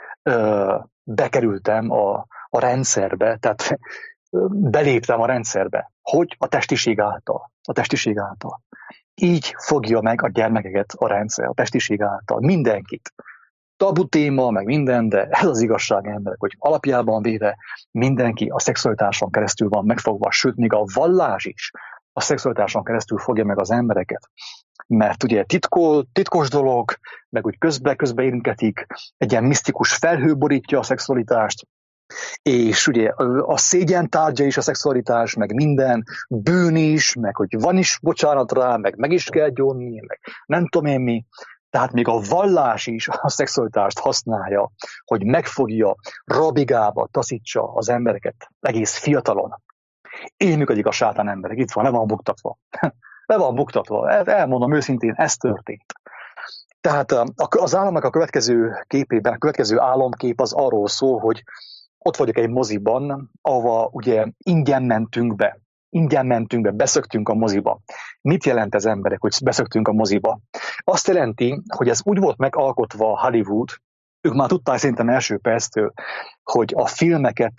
bekerültem a rendszerbe, tehát beléptem a rendszerbe, hogy a testiség által. A testiség által. Így fogja meg a gyermekeket a rendszer, a testiség által. Mindenkit. Tabu téma, meg minden, de ez az igazság, emberek, hogy alapjában véve mindenki a szexualitáson keresztül van megfogva, sőt, még a vallás is a szexualitáson keresztül fogja meg az embereket. Mert ugye titkos dolog, meg úgy közbe érinkedik, egy ilyen misztikus felhő borítja a szexualitást, És ugye a szégyen tárgya is a szexualitás, meg minden, bűn is, meg hogy van is bocsánat rá, meg is kell gyónni, meg nem tudom én mi. Tehát még a vallás is a szexualitást használja, hogy megfogja, rabigába taszítsa az embereket egész fiatalon. Így működik a sátán emberek, itt van, le van buktatva. Le van buktatva, elmondom őszintén, ez történt. Tehát az államnak a következő képében, a következő álomkép az arról szól, hogy ott vagyok egy moziban, ahova ugye ingyen mentünk be, beszöktünk a moziba. Mit jelent ez, emberek, hogy beszöktünk a moziba? Azt jelenti, hogy ez úgy volt megalkotva Hollywood, ők már tudták szerintem első perctől, hogy a filmeket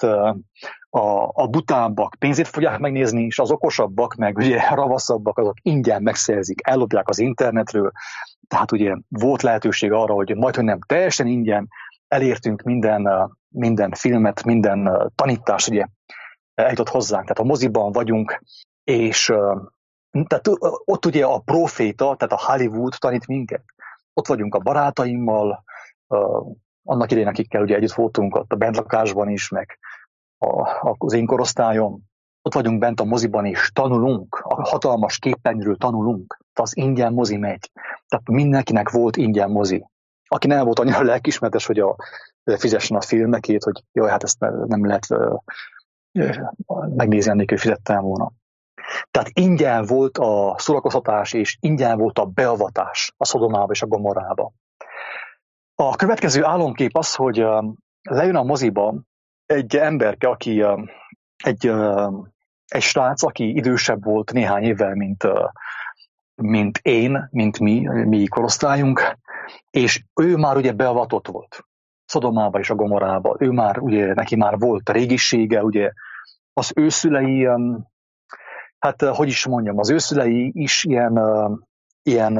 a butábbak pénzét fogják megnézni, és az okosabbak, meg ugye ravaszabbak, azok ingyen megszerzik, ellopják az internetről. Tehát ugye volt lehetőség arra, hogy majdhogy nem teljesen ingyen elértünk minden filmet, minden tanítást, ugye eljutott hozzánk. Tehát a moziban vagyunk, és tehát ott ugye a proféta, tehát a Hollywood tanít minket. Ott vagyunk a barátaimmal, annak idején, akikkel ugye együtt voltunk ott a bentlakásban is, meg az én korosztályom. Ott vagyunk bent a moziban, és tanulunk, a hatalmas képernyőről tanulunk. Tehát az ingyen mozi megy. Tehát mindenkinek volt ingyen mozi. Aki nem volt annyira lelkismertes, hogy fizessen a filmekét, hogy jaj, hát ezt nem lehet megnézni, annélkül fizettem volna. Tehát ingyen volt a szórakoztatás, és ingyen volt a beavatás a Szodomába és a Gomorrába. A következő álomkép az, hogy lejön a moziba egy emberke, aki egy srác, aki idősebb volt néhány évvel, mint én, mint mi korosztályunk, és ő már ugye beavatott volt Szodomába és a Gomorrába. Ő már, ugye, neki már volt régisége, ugye az ő szülei, hát hogy is mondjam, az ő szülei is ilyen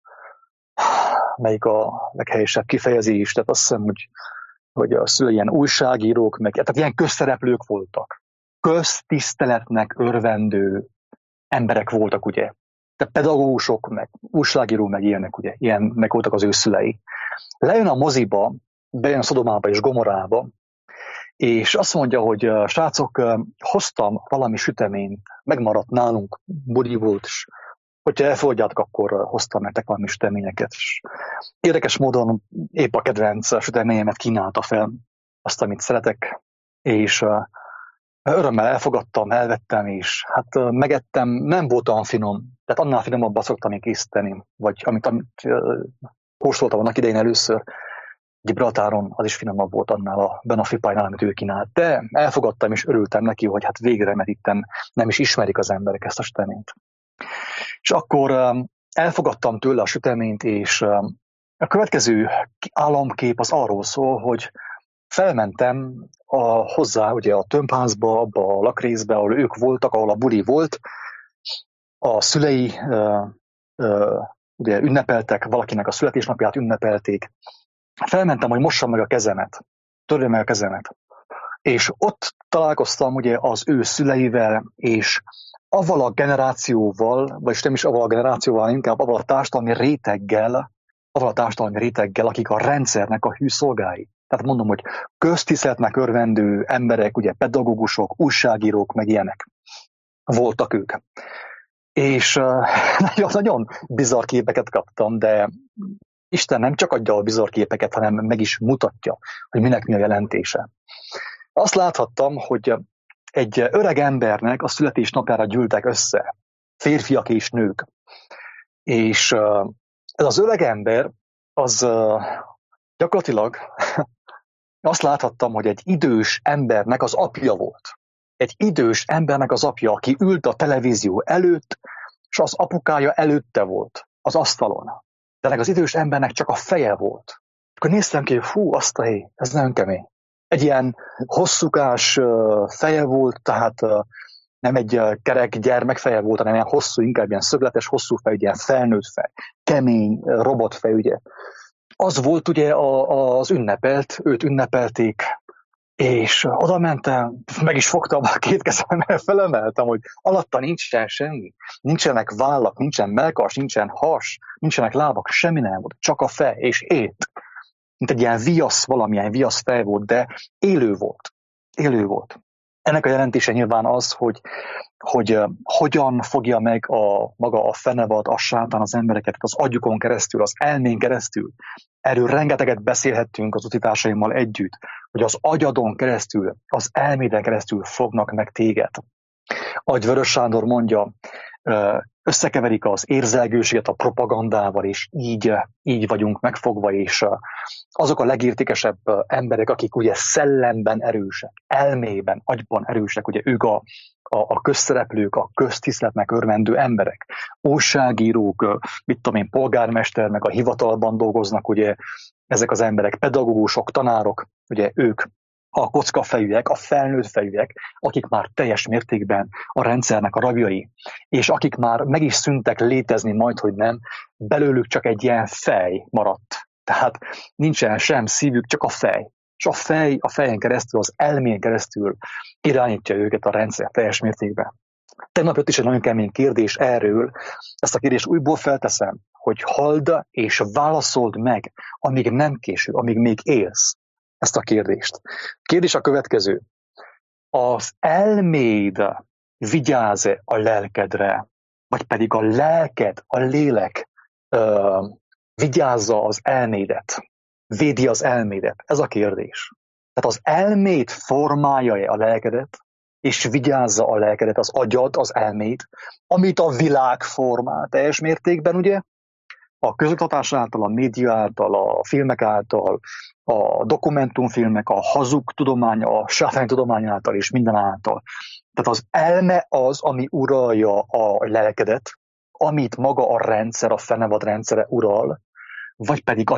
melyik a leghelyesebb kifejezés, tehát azt hiszem, hogy a szülei ilyen újságírók, tehát ilyen közszereplők voltak. Köztiszteletnek örvendő emberek voltak, ugye. Tehát pedagógusok, meg újságíró, meg ilyenek, ugye. Ilyenek voltak az ő szülei. Lejön a moziba, bejön Szodomába és Gomorrába, és azt mondja, hogy srácok, hoztam valami süteményt, megmaradt nálunk, budi volt, és hogyha elfogadjátok, akkor hoztam nektek valami süteményeket. És érdekes módon épp a kedvenc süteményemet kínálta fel, azt, amit szeretek, és örömmel elfogadtam, elvettem, és hát megettem, nem volt olyan finom, tehát annál finomabban szoktam én készíteni, vagy amit kóstoltam annak idején először, Gibraltáron, az is finomabb volt annál a benafipájnál, amit ő kínált. De elfogadtam, és örültem neki, hogy hát végre, mert itten nem is ismerik az emberek ezt a süteményt. És akkor elfogadtam tőle a süteményt, és a következő álomkép az arról szól, hogy felmentem hozzá ugye a tömbházba, abba a lakrészbe, ahol ők voltak, ahol a buli volt. A szülei ugye ünnepeltek, valakinek a születésnapját ünnepelték. Felmentem, hogy mossam meg a kezemet, törjem meg a kezemet. És ott találkoztam ugye az ő szüleivel, és avval a generációval, vagyis nem is avval a generációval, inkább avval a társadalmi réteggel, akik a rendszernek a hű szolgái. Tehát mondom, hogy köztiszteletnek örvendő emberek, ugye pedagógusok, újságírók, meg ilyenek voltak ők. És nagyon bizarr képeket kaptam, de Isten nem csak adja a bizarr képeket, hanem meg is mutatja, hogy minek mi a jelentése. Azt láthattam, hogy egy öreg embernek a születésnapjára gyűltek össze, férfiak és nők. És ez az öreg ember, az gyakorlatilag azt láthattam, hogy egy idős embernek az apja volt. Egy idős embernek az apja, aki ült a televízió előtt, és az apukája előtte volt az asztalon. De ennek az idős embernek csak a feje volt. Akkor néztem ki, azt a hely, ez nagyon kemény. Egy ilyen hosszúkás feje volt, tehát nem egy kerek gyermek feje volt, hanem ilyen hosszú, inkább ilyen szögletes, hosszú fej, ilyen felnőtt fej, kemény robotfej, ugye. Az volt ugye az ünnepelt, őt ünnepelték, és oda mentem, meg is fogtam a két kezemmel, felemeltem, hogy alatta nincsen semmi, nincsenek vállak, nincsen mellkas, nincsen has, nincsenek lábak, semmi nem volt, csak a fej és ét. Mint egy ilyen viasz, valamilyen viasz fej volt, de élő volt. élő volt. Ennek a jelentése nyilván az, hogy hogyan fogja meg maga a fenevad, a sátán az embereket az agyukon keresztül, az elmén keresztül. Erről rengeteget beszélhettünk az utitársaimmal együtt, hogy az agyadon keresztül, az elméden keresztül fognak meg téged. Ahogy Vörös Sándor mondja, összekeverik az érzelgőséget a propagandával, és így vagyunk megfogva, és azok a legértékesebb emberek, akik ugye szellemben erősek, elmében, agyban erősek, ugye ők a közszereplők, a köztiszteletnek örvendő emberek, újságírók, polgármester, meg a hivatalban dolgoznak, ugye ezek az emberek, pedagógusok, tanárok, ugye ők a kockafejűek, a felnőtt fejűek, akik már teljes mértékben a rendszernek a ragjai, és akik már meg is szűntek létezni, majdhogy nem, belőlük csak egy ilyen fej maradt. Tehát nincsen sem szívük, csak a fej. És a fejen keresztül, az elmén keresztül irányítja őket a rendszer teljes mértékben. Tegnap jött is egy nagyon kemény kérdés erről, ezt a kérdést újból felteszem, hogy halld és válaszold meg, amíg nem késő, amíg még élsz. Ezt a kérdést. A kérdés a következő. Az elméd vigyáz-e a lelkedre, vagy pedig a lelked, a lélek vigyázza az elmédet, védi az elmédet? Ez a kérdés. Tehát az elméd formálja-e a lelkedet, és vigyázza a lelkedet, az agyad, az elméd, amit a világ formál teljes mértékben, ugye? A közoktatás által, a média által, a filmek által, a dokumentumfilmek, a hazug tudomány, a sátány tudomány által és minden által. Tehát az elme az, ami uralja a lelkedet, amit maga a rendszer, a fenevad rendszere ural, vagy pedig a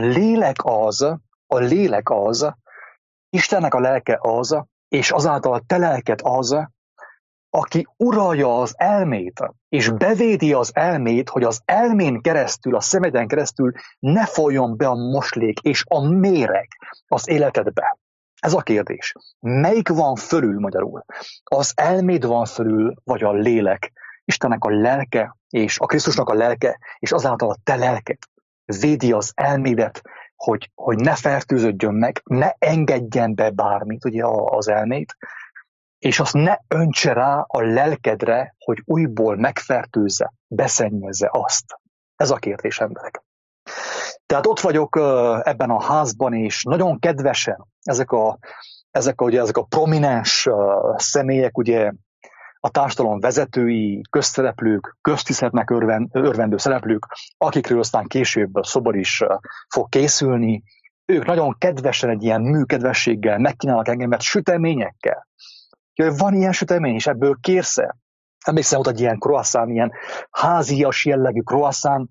lélek az, Istennek a lelke az, és azáltal te lelked az, aki uralja az elmét, és bevédi az elmét, hogy az elmén keresztül, a szemeden keresztül ne folyjon be a moslék és a méreg az életedbe. Ez a kérdés. Melyik van fölül magyarul? Az elméd van fölül, vagy a lélek? Istennek a lelke, és a Krisztusnak a lelke, és azáltal a te lelked védi az elmédet, hogy ne fertőződjön meg, ne engedjen be bármit, ugye az elmét, és azt ne öntse rá a lelkedre, hogy újból megfertőzze, beszennyezze azt. Ez a kérdés, emberek. Tehát ott vagyok ebben a házban, és nagyon kedvesen ezek a prominens személyek, ugye a társadalom vezetői, közszereplők, köztiszteletnek örvendő szereplők, akikről aztán később szobor is fog készülni, ők nagyon kedvesen, egy ilyen műkedvességgel megkínálnak engemet süteményekkel. Ja, van ilyen sütemény, és ebből kérsz-e? Emlékszem, ott egy ilyen croissant, ilyen házias jellegű croissant,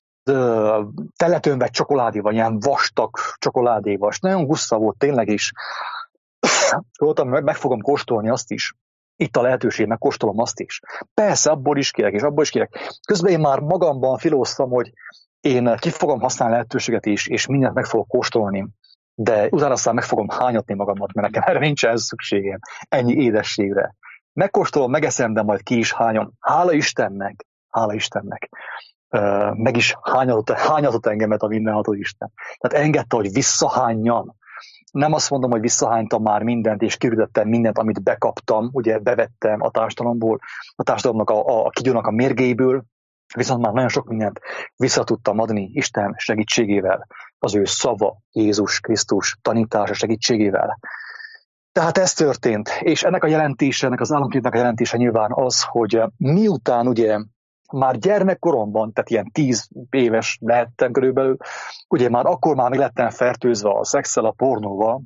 teletönve csokoládéval, ilyen vastag csokoládéval, és nagyon guszta volt tényleg is. Voltam, meg fogom kóstolni azt is. Itt a lehetőség, megkóstolom azt is. Persze, abból is kérek, és abból is kérek. Közben én már magamban filóztam, hogy én ki fogom használni lehetőséget is, és mindent meg fogok kóstolni. De utána aztán meg fogom hányatni magamat, mert nekem erre nincsen szükségem, ennyi édességre. Megkóstolom, megeszem, de majd ki is hányom. Hála Istennek. Meg is hányatott engemet a mindenható Isten. Tehát engedte, hogy visszahányjam. Nem azt mondom, hogy visszahánytam már mindent, és kirüldettem mindent, amit bekaptam, ugye bevettem a társadalomból, a társadalomnak a kigyónak a mérgéből, viszont már nagyon sok mindent vissza tudtam adni Isten segítségével, az ő szava, Jézus Krisztus tanítása segítségével. Tehát ez történt, és ennek a jelentése, ennek az államképnek a jelentése nyilván az, hogy miután ugye már gyermekkoromban, tehát ilyen 10 éves lehettem körülbelül, ugye akkor már még lettem fertőzve a szexszel, a pornóval,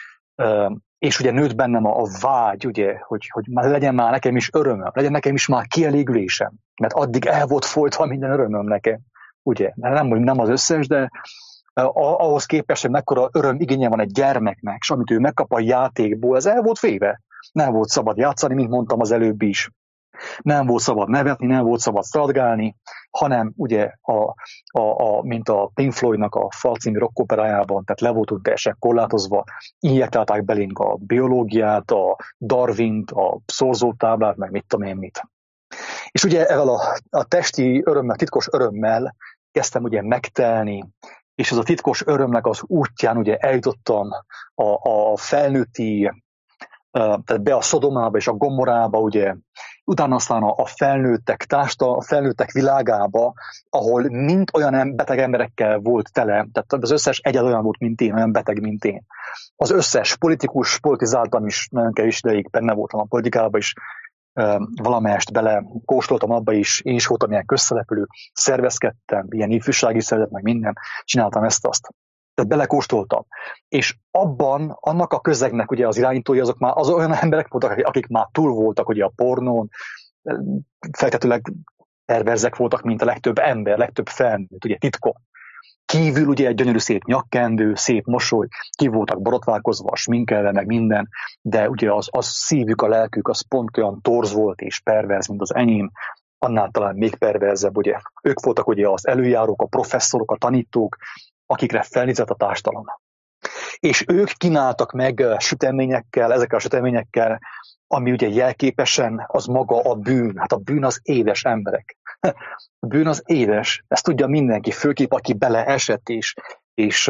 és ugye nőtt bennem a vágy, ugye, hogy már legyen már nekem is örömöm, legyen nekem is már kielégülésem, mert addig el volt folytva minden örömöm nekem, ugye, nem az összes, de ahhoz képest, hogy mekkora öröm igénye van egy gyermeknek, és amit ő megkap a játékból, ez el volt véve. Nem volt szabad játszani, mint mondtam az előbb is. Nem volt szabad nevetni, nem volt szabad szaladgálni, hanem ugye, mint a Pink Floydnak a Fal című rockoperájában, tehát le voltunk teljesen korlátozva, injektálták belénk a biológiát, a Darwint, a szorzótáblát, meg mit tudom én mit. És ugye ezzel a testi örömmel, titkos örömmel kezdtem ugye megtelni, és ez a titkos örömnek az útján ugye eljutottam a felnőtti tehát be a Szodomába és a Gomorába, ugye, utána aztán a felnőttek a felnőttek világába, ahol mind olyan beteg emberekkel volt tele, tehát az összes egyed olyan volt, mint én, olyan beteg, mint én. Az összes politikus, politizáltam is, nagyon kevés ideig benne voltam a politikában is, valamelyest bele kóstoltam abba is, én is voltam ilyen közszereplő, szervezkedtem, ilyen ifjúsági szervezet, meg minden, csináltam ezt-azt. Tehát belekóstoltam. És abban, annak a közegnek ugye az irányítói, azok már az olyan emberek voltak, akik már túl voltak ugye a pornón, feltetőleg perverzek voltak, mint a legtöbb ember, legtöbb felnőtt, ugye titkon. Kívül ugye egy gyönyörű szép nyakkendő, szép mosoly, ki voltak borotválkozva, sminkelve, meg minden, de ugye az szívük, a lelkük, az pont olyan torz volt és perverz, mint az enyém, annál talán még perverzebb, ugye. Ők voltak ugye az előjárók, a professzorok, a tanítók, akikre felnézett a társadalom. És ők kínáltak meg süteményekkel, ezekkel a süteményekkel, ami ugye jelképesen az maga a bűn. Hát a bűn az édes emberek. A bűn az édes, ezt tudja mindenki, főképp aki beleesett és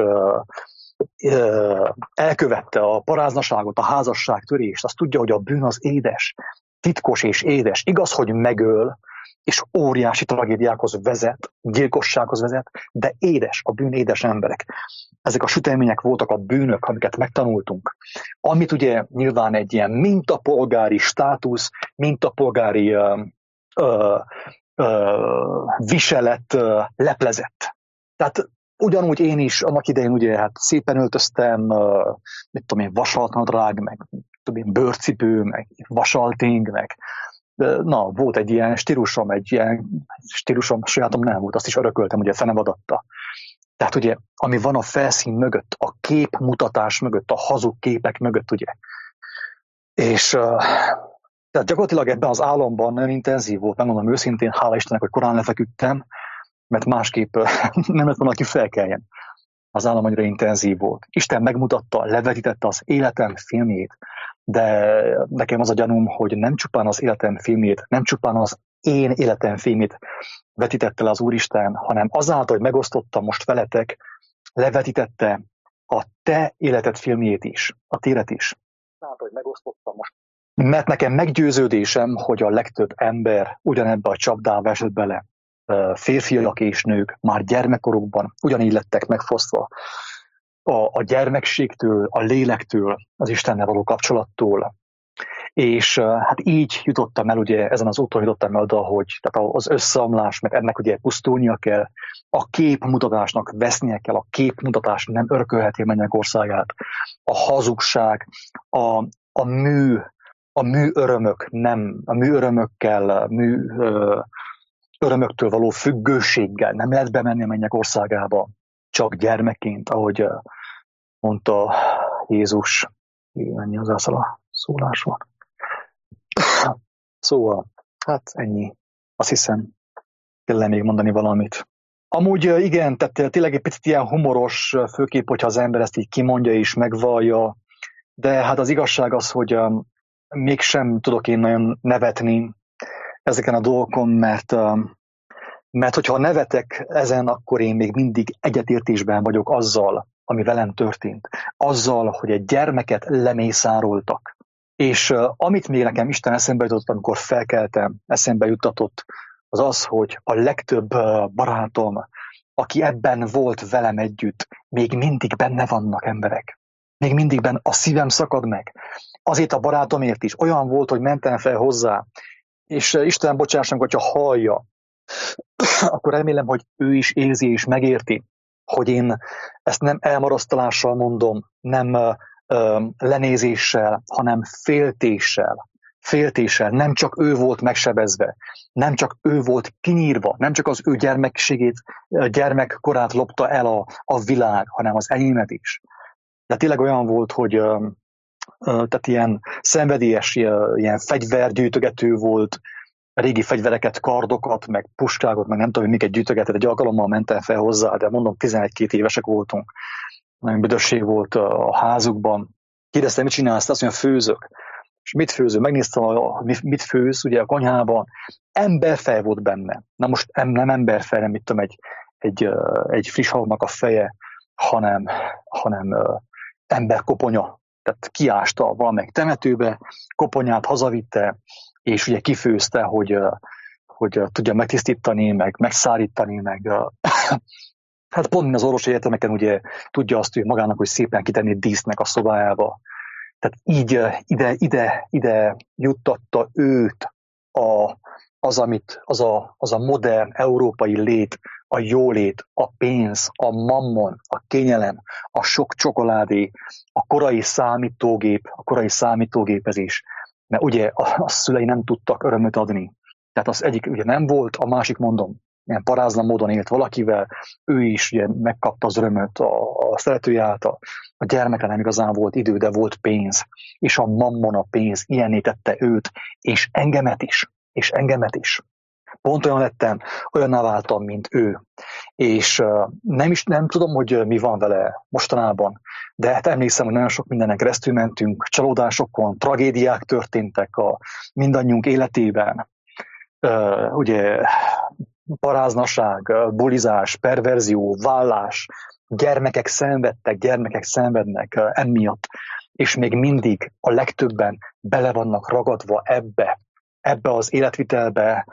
elkövette a paráznaságot, a házasságtörést, azt tudja, hogy a bűn az édes, titkos és édes. Igaz, hogy megöl, és óriási tragédiákhoz vezet, gyilkossághoz vezet, de édes, a bűn édes emberek. Ezek a sütemények voltak a bűnök, amiket megtanultunk. Amit ugye nyilván egy ilyen mintapolgári státusz, mintapolgári viselet leplezett. Tehát ugyanúgy én is annak idején ugye hát szépen öltöztem, mit tudom én, vasaltnadrág, meg tudom én, bőrcipő, meg vasalting, meg na, volt egy ilyen stílusom sajátom nem volt, azt is örököltem, ugye fenem adatta. Tehát ugye, ami van a felszín mögött, a képmutatás mögött, a hazug képek mögött, ugye. És tehát gyakorlatilag ebben az álomban nagyon intenzív volt, megmondom őszintén, hála Istennek, hogy korán lefeküdtem, mert másképp nem lett volna, aki felkeljen. Az álom annyira intenzív volt. Isten megmutatta, levetítette az életem filmjét, de nekem az a gyanúm, hogy nem csupán az életem filmjét, nem csupán az én életem filmjét vetítette le az Úristen, hanem azáltal, hogy megosztotta most veletek, levetítette a te életed filmjét is, a téret is. Azáltal, hogy megosztotta most. Mert nekem meggyőződésem, hogy a legtöbb ember ugyanebbe a csapdába esett bele. Férfiak és nők már gyermekkorukban ugyanígy lettek megfosztva a gyermekségtől, a lélektől, az Istennel való kapcsolattól. És hát így jutottam el, ugye ezen az úton jutottam el oda, hogy tehát az összeomlás, mert ennek ugye pusztulnia kell, a képmutatásnak vesznie kell, a képmutatás nem örökölheti a mennyek országát, a hazugság, a mű örömök nem, a mű örömökkel, örömöktől való függőséggel nem lehet bemenni a mennyek országába, csak gyermekként, ahogy mondta Jézus. Ennyi az a szólás van. Szóval, hát ennyi. Azt hiszem, kell még mondani valamit. Amúgy igen, tehát tényleg egy picit ilyen humoros, főképp, hogyha az ember ezt így kimondja és megvallja, de hát az igazság az, hogy mégsem tudok én nagyon nevetni ezeken a dolgokon, mert hogyha nevetek ezen, akkor én még mindig egyetértésben vagyok azzal, ami velem történt. Azzal, hogy egy gyermeket lemészároltak. És amit még nekem Isten eszembe jutott, amikor felkeltem, eszembe juttatott, az az, hogy a legtöbb barátom, aki ebben volt velem együtt, még mindig benne vannak emberek. Még mindig benne, a szívem szakad meg. Azért a barátomért is olyan volt, hogy mentem fel hozzá, és Isten bocsásson, hogyha hallja, akkor remélem, hogy ő is érzi és megérti, hogy én ezt nem elmarasztalással mondom, nem lenézéssel, hanem féltéssel. Féltéssel. Nem csak ő volt megsebezve, nem csak ő volt kinyírva, nem csak az ő gyermekségét, gyermekkorát lopta el a világ, hanem az enyémet is. De tényleg olyan volt, hogy tehát ilyen szenvedélyes, ilyen fegyvergyűjtögető volt, régi fegyvereket, kardokat, meg puskákat, meg nem tudom, miket gyűjtögetett, egy alkalommal mentem fel hozzá, de mondom, 11-2 évesek voltunk. Nagyon büdösség volt a házukban. Kérdeztem, mit csinálsz? Azt mondja, főzök. És mit főző? Megnéztem, mit főz, ugye a konyhában. Emberfej volt benne. Na most nem emberfej, nem mit tudom, egy friss halnak a feje, hanem emberkoponya. Tehát kiásta valamelyik temetőbe, koponyát hazavitte, és ugye kifőzte, hogy tudja megtisztítani, meg megszárítani, meg hát pont mint az orvosi egyetemeken ugye tudja azt ő magának, hogy szépen kitenni dísznek a szobájába. Tehát így ide juttatta őt az a modern európai lét, a jólét, a pénz, a mammon, a kényelem, a sok csokoládé, a korai számítógépezés. Mert ugye a szülei nem tudtak örömöt adni. Tehát az egyik ugye nem volt, a másik mondom, ilyen parázna módon élt valakivel, ő is ugye megkapta az örömöt a szeretője által. A gyermekre nem igazán volt idő, de volt pénz. És a mammon, a pénz ilyenné tette őt, és engemet is. Pont olyan lettem, olyanná váltam, mint ő. És nem tudom, hogy mi van vele mostanában, de hát emlékszem, hogy nagyon sok mindenen keresztül mentünk, csalódásokon, tragédiák történtek mindannyiunk életében. Ugye paráznaság, bulizás, perverzió, vállás, gyermekek szenvednek emiatt, és még mindig a legtöbben bele vannak ragadva ebbe az életvitelbe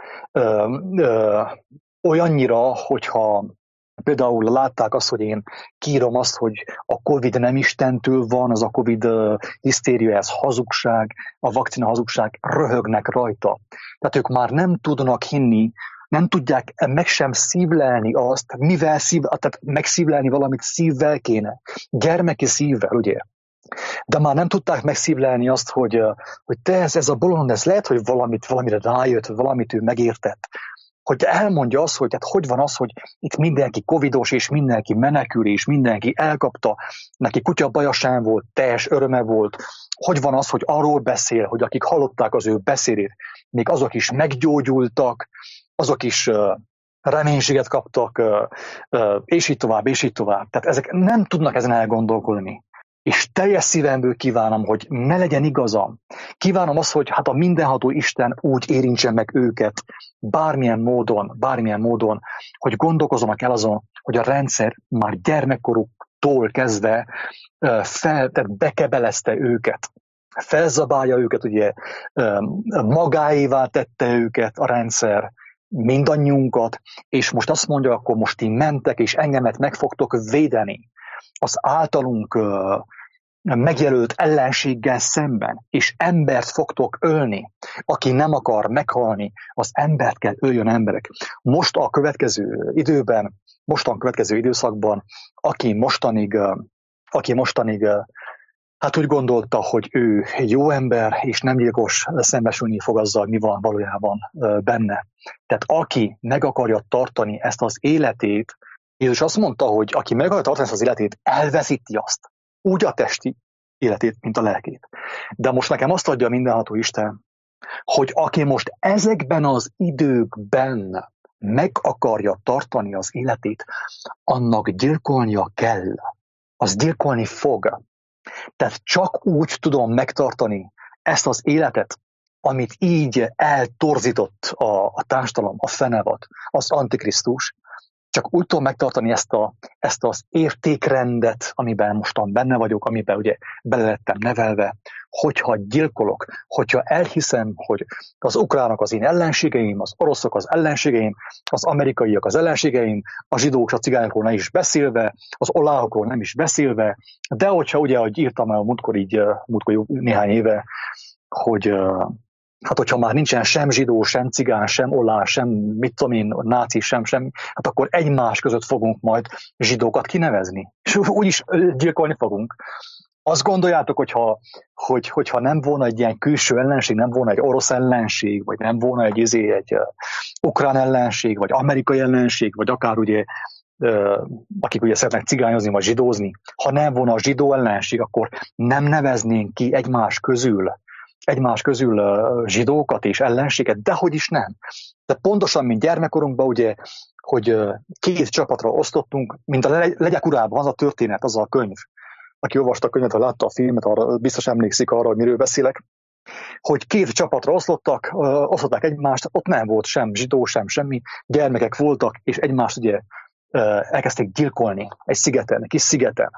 olyannyira, hogyha például látták azt, hogy én kiírom azt, hogy a Covid nem Istentől van, az a Covid hisztéria, ez hazugság, a vakcina hazugság, röhögnek rajta. Tehát ők már nem tudnak hinni, nem tudják meg sem szívlelni azt, tehát megszívlelni valamit szívvel kéne. Gyermeki szívvel, ugye? De már nem tudták megszívlelni azt, hogy ez a bolond, ez lehet, hogy valamire rájött, valamit ő megértett. Hogy elmondja azt, hogy hát hogy van az, hogy itt mindenki covidos, és mindenki menekül, és mindenki elkapta, neki kutya baja sem volt, teljes öröme volt. Hogy van az, hogy arról beszél, hogy akik hallották az ő beszédét, még azok is meggyógyultak, azok is reménységet kaptak, és így tovább. Tehát ezek nem tudnak ezen elgondolkodni. És teljes szívemből kívánom, hogy ne legyen igazam. Kívánom azt, hogy hát a mindenható Isten úgy érintse meg őket bármilyen módon, hogy gondolkozzanak el azon, hogy a rendszer már gyermekkoruktól kezdve tehát bekebelezte őket. Felzabálja őket, ugye magáévá tette őket a rendszer, mindannyiunkat, és most azt mondja, akkor most ti mentek, és engemet meg fogtok védeni az általunk megjelölt ellenséggel szemben, és embert fogtok ölni. Aki nem akar meghalni, az embert kell öljön emberek. Most a következő időszakban, aki mostanig hát úgy gondolta, hogy ő jó ember, és nem gyilkos, szembesülni fog azzal, mi van valójában benne. Tehát aki meg akarja tartani ezt az életét, Jézus azt mondta, hogy aki meg akarja tartani ezt az életét, elveszíti azt. Úgy a testi életét, mint a lelkét. De most nekem azt adja mindenható Isten, hogy aki most ezekben az időkben meg akarja tartani az életét, annak gyilkolnia kell. Az gyilkolni fog. Tehát csak úgy tudom megtartani ezt az életet, amit így eltorzított a társadalom, a fenevad, az Antikrisztus, csak úgy tudom megtartani ezt az értékrendet, amiben mostan benne vagyok, amiben ugye bele lettem nevelve, hogyha gyilkolok, hogyha elhiszem, hogy az ukránok az én ellenségeim, az oroszok az ellenségeim, az amerikaiak az ellenségeim, a zsidók, a cigányokról nem is beszélve, az oláhokról nem is beszélve, de hogyha ugye, ahogy írtam el múltkor néhány éve, hogy hát hogyha már nincsen sem zsidó, sem cigány, sem olá, sem mit tudom én, náci, sem, hát akkor egymás között fogunk majd zsidókat kinevezni. És úgyis gyilkolni fogunk. Azt gondoljátok, hogyha nem volna egy ilyen külső ellenség, nem volna egy orosz ellenség, vagy nem volna egy ukrán ellenség, vagy amerikai ellenség, vagy akár ugye akik ugye szeretnek cigányozni, vagy zsidózni, ha nem volna a zsidó ellenség, akkor nem neveznénk ki egymás közül zsidókat és ellenséget, dehogy is nem. De pontosan, mint gyermekkorunkban, ugye, hogy két csapatra osztottunk, mint a Legyek urában, az a történet, az a könyv. Aki olvasta a könyvet, ha látta a filmet, arra biztos emlékszik arra, hogy miről beszélek, hogy két csapatra osztották egymást, ott nem volt sem zsidó, sem semmi, gyermekek voltak, és egymást ugye elkezdték gyilkolni egy kis szigeten.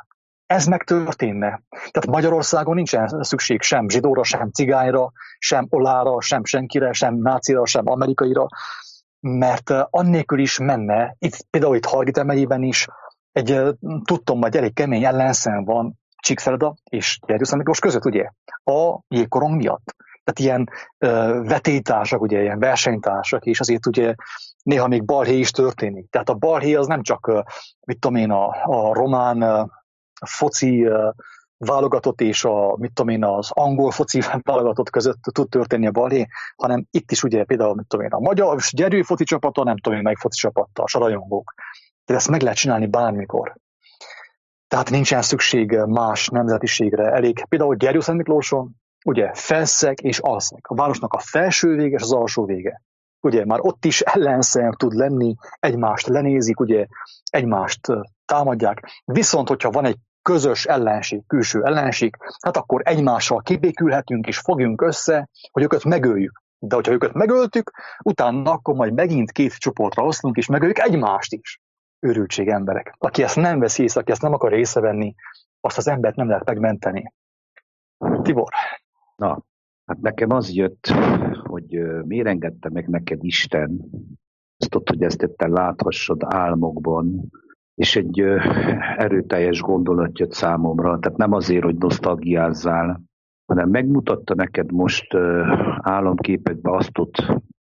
ez megtörténne. Tehát Magyarországon nincsen szükség sem zsidóra, sem cigányra, sem olára, sem senkire, sem nácira, sem amerikaira, mert annélkül is menne, például itt Hargita megyében is tudtom, hogy elég kemény ellenszem van Csíkszereda és Gyergyószent Miklós között, ugye, a jégkorong miatt. Tehát ilyen vetélytársak, ugye, ilyen versenytársak, és azért ugye néha még balhé is történik. Tehát a balhé az nem csak, mit tudom én, a román foci válogatott és az angol foci válogatott között tud történni a balhé, hanem itt is ugye például, mit tudom én, a magyar Gyergy foci csapata, nem tudom én, melyik foci csapattal, a rajongók. Tehát ezt meg lehet csinálni bármikor. Tehát nincsen szükség más nemzetiségre. Elég például Gyergyószent Miklóson, ugye felszeg és alszeg. A városnak a felső vége és az alsó vége. Ugye már ott is ellenszem tud lenni, egymást lenézik, ugye egymást támadják. Viszont, hogyha van egy közös ellenség, külső ellenség, hát akkor egymással kibékülhetünk és fogjunk össze, hogy őket megöljük. De hogyha őket megöltük, utána akkor majd megint két csoportra oszlunk, és megöljük egymást is. Őrültség emberek. Aki ezt nem veszi észre, aki ezt nem akar észrevenni, azt az embert nem lehet megmenteni. Tibor? Na, hát nekem az jött, hogy miért engedte meg neked Isten, azt ott, hogy ezt te láthassad álmokban, és egy erőteljes gondolat jött számomra, tehát nem azért, hogy nosztalgiázzál, hanem megmutatta neked most álomképekbe azt ott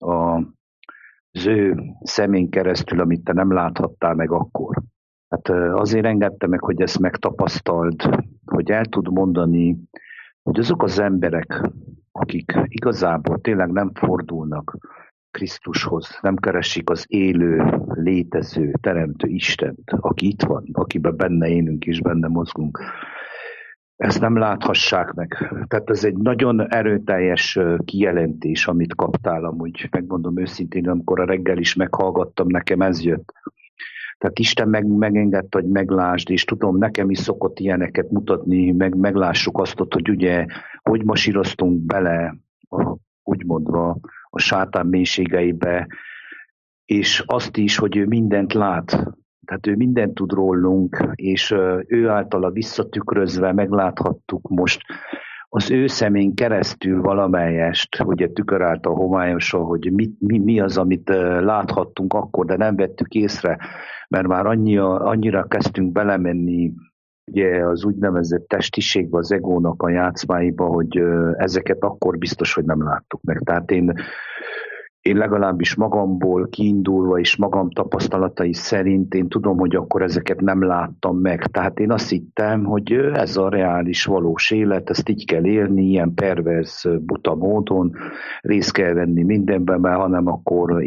az ő szemén keresztül, amit te nem láthattál meg akkor. Hát azért engedte meg, hogy ezt megtapasztald, hogy el tud mondani, hogy azok az emberek, akik igazából tényleg nem fordulnak Krisztushoz, nem keresik az élő, létező, teremtő Istent, aki itt van, akiben benne élünk és benne mozgunk, ezt nem láthassák meg. Tehát ez egy nagyon erőteljes kijelentés, amit kaptál, amúgy megmondom őszintén, amikor a reggel is meghallgattam, nekem ez jött. Tehát Isten megengedte, hogy meglásd, és tudom, nekem is szokott ilyeneket mutatni, meglássuk azt, hogy ugye, hogy masíroztunk bele, úgy mondva, a sátán mélységeibe, és azt is, hogy ő mindent lát. Tehát ő mindent tud rólunk, és ő általa visszatükrözve megláthattuk most az ő szemén keresztül valamelyest, ugye tükör által homályosan, hogy mi az, amit láthattunk akkor, de nem vettük észre, mert már annyira kezdtünk belemenni ugye az úgynevezett testiségbe, az egónak a játszmáiba, hogy ezeket akkor biztos, hogy nem láttuk meg. Tehát én legalábbis magamból kiindulva és magam tapasztalatai szerint én tudom, hogy akkor ezeket nem láttam meg. Tehát én azt hittem, hogy ez a reális, valós élet, ezt így kell élni, ilyen perverz, buta módon, részt kell venni mindenben, mert hanem akkor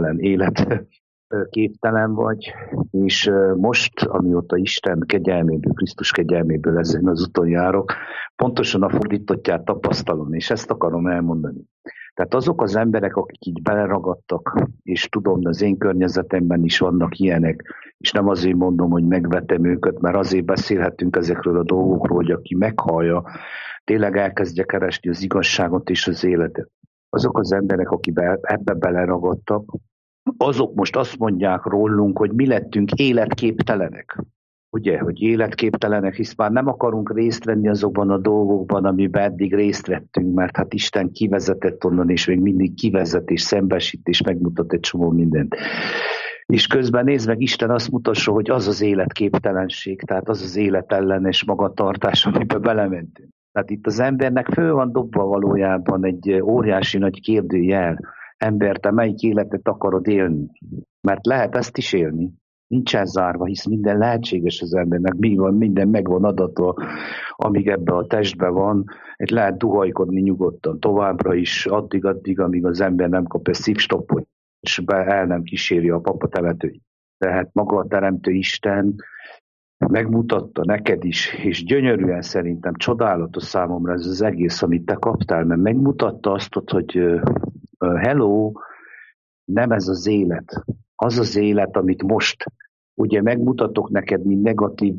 életképtelen vagy, és most, amióta Isten kegyelméből, Krisztus kegyelméből ezen az úton járok, pontosan a fordítottját tapasztalom, és ezt akarom elmondani. Tehát azok az emberek, akik így beleragadtak, és tudom, az én környezetemben is vannak ilyenek, és nem azért mondom, hogy megvetem őket, mert azért beszélhetünk ezekről a dolgokról, hogy aki meghallja, tényleg elkezdje keresni az igazságot és az életet. Azok az emberek, akik ebbe beleragadtak, azok most azt mondják rólunk, hogy mi lettünk életképtelenek. Ugye, hogy életképtelenek, hisz már nem akarunk részt venni azokban a dolgokban, amiben eddig részt vettünk, mert hát Isten kivezetett onnan, és még mindig kivezet, és szembesít, és megmutat egy csomó mindent. És közben nézd meg, Isten azt mutassa, hogy az az életképtelenség, tehát az az életellenes magatartás, amiben belementünk. Tehát itt az embernek föl van dobva valójában egy óriási nagy kérdőjel. Ember, te melyik életet akarod élni? Mert lehet ezt is élni. Nincsen zárva, hisz minden lehetséges az embernek, minden meg van adatva, amíg ebbe a testben van, egy lehet duhajkodni nyugodtan továbbra is, addig, amíg az ember nem kap egy szívstoppot, és el nem kíséri a papa temetőt. Tehát maga a teremtő Isten megmutatta neked is, és gyönyörűen szerintem csodálatos számomra ez az egész, amit te kaptál, mert megmutatta azt, hogy hello, nem ez az élet. Az az élet, amit most ugye megmutatok neked, mint negatív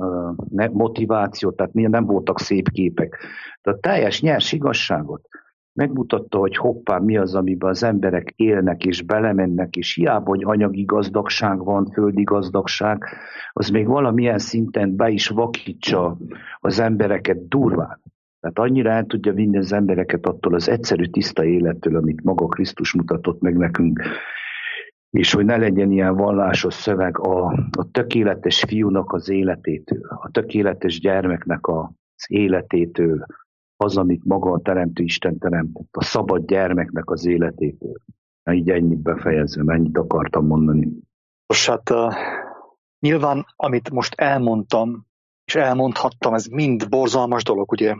motivációt, tehát nem voltak szép képek. De a teljes nyers igazságot. megmutatta, hogy hoppá, mi az, amiben az emberek élnek és belemennek, és hiába, hogy anyagi gazdagság van, földi gazdagság, az még valamilyen szinten be is vakítsa az embereket durván. Tehát annyira el tudja vinni az embereket attól az egyszerű, tiszta élettől, amit maga Krisztus mutatott meg nekünk, és hogy ne legyen ilyen vallásos szöveg a tökéletes fiúnak az életétől, a tökéletes gyermeknek az életétől, az, amit maga a Teremtő Isten teremtett, a szabad gyermeknek az életétől. Így ennyit befejezem, ennyit akartam mondani. Most hát nyilván, amit most elmondtam, és elmondhattam, ez mind borzalmas dolog, ugye?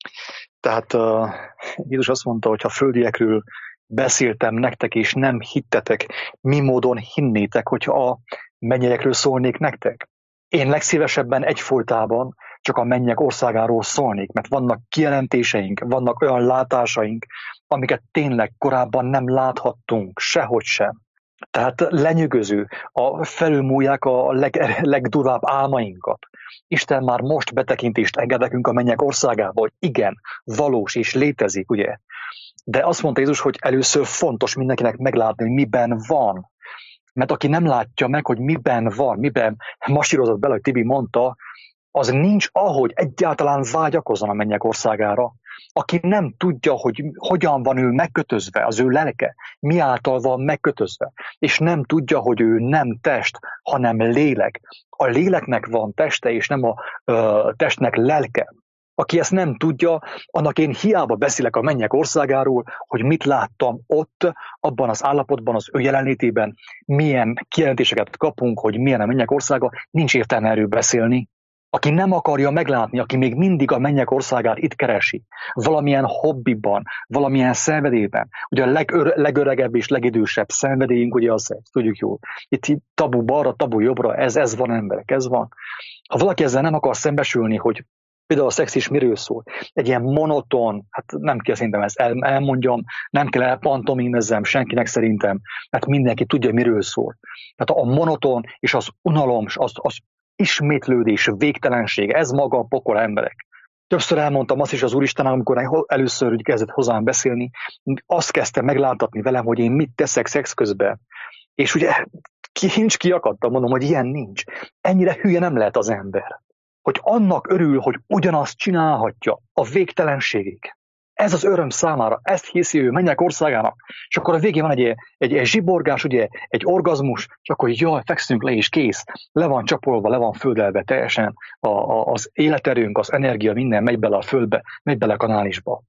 Tehát Jézus azt mondta, hogy ha földiekről beszéltem nektek, és nem hittetek, mi módon hinnétek, hogyha a mennyekről szólnék nektek? Én legszívesebben egyfolytában csak a mennyek országáról szólnék, mert vannak kijelentéseink, vannak olyan látásaink, amiket tényleg korábban nem láthattunk, sehogy sem. Tehát lenyűgöző, felülmúlják a legdurvább álmainkat. Isten már most betekintést enged nekünk a mennyek országába, hogy igen, valós és létezik, ugye? De azt mondta Jézus, hogy először fontos mindenkinek meglátni, hogy miben van. Mert aki nem látja meg, hogy miben van, miben masírozott bele, hogy Tibi mondta, az nincs ahogy egyáltalán vágyakozzon a mennyek országára. Aki nem tudja, hogy hogyan van ő megkötözve, az ő lelke, mi által van megkötözve, és nem tudja, hogy ő nem test, hanem lélek. A léleknek van teste, és nem a testnek lelke. Aki ezt nem tudja, annak én hiába beszélek a mennyek országáról, hogy mit láttam ott, abban az állapotban, az ő jelenlétében, milyen kijelentéseket kapunk, hogy milyen a mennyek országa, nincs értelme erről beszélni. Aki nem akarja meglátni, aki még mindig a mennyek országát itt keresi, valamilyen hobbiban, valamilyen szenvedélyben, ugye a legöregebb és legidősebb szenvedélyünk, ugye az szex, tudjuk jól. Itt tabu balra, tabu jobbra, ez van emberek, ez van. Ha valaki ezzel nem akar szembesülni, hogy például a szex is miről szól, egy ilyen monoton, hát nem kell szerintem ezt elmondjam, nem kell elpantomimezzem senkinek szerintem, mert mindenki tudja, miről szól. Tehát a monoton és az unalom, az ismétlődés, végtelenség, ez maga a pokol, emberek. Többször elmondtam azt is az Úristen, amikor először kezdett hozzám beszélni, azt kezdte megláttatni velem, hogy én mit teszek szex közben. És ugye kiakadtam, mondom, hogy ilyen nincs. Ennyire hülye nem lehet az ember, hogy annak örül, hogy ugyanazt csinálhatja a végtelenségig. Ez az öröm számára, ezt hiszi ő mennyek országának, és akkor a végén van egy zsiborgás, ugye, egy orgazmus, és akkor jaj, fekszünk le és kész. Le van csapolva, le van földelve teljesen az életerőnk, az energia, minden megy bele a földbe, megy bele a kanálisba.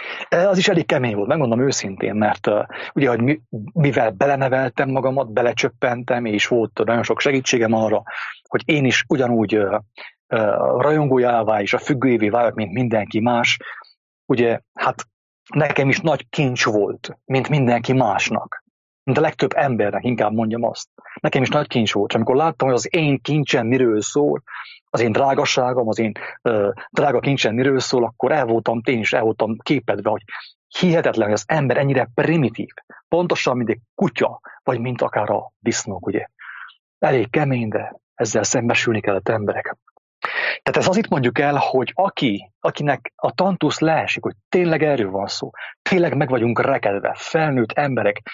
Az is elég kemény volt, megmondom őszintén, mert ugye, hogy mivel beleneveltem magamat, belecsöppentem, és volt nagyon sok segítségem arra, hogy én is ugyanúgy rajongójává és a függőjévé váljak, mint mindenki más. Ugye, hát nekem is nagy kincs volt, mint mindenki másnak. Mint a legtöbb embernek, inkább mondjam azt. Nekem is nagy kincs volt. És amikor láttam, hogy az én kincsem miről szól, az én drágaságom, az én drága kincsem miről szól, akkor el voltam képedve, hogy hihetetlen, hogy az ember ennyire primitív. Pontosan, mint egy kutya, vagy mint akár a disznók, ugye. Elég kemény, de ezzel szembesülni kellett emberek. Tehát ez azért mondjuk el, hogy akinek a tantusz leesik, hogy tényleg erről van szó, tényleg meg vagyunk rekedve, felnőtt emberek,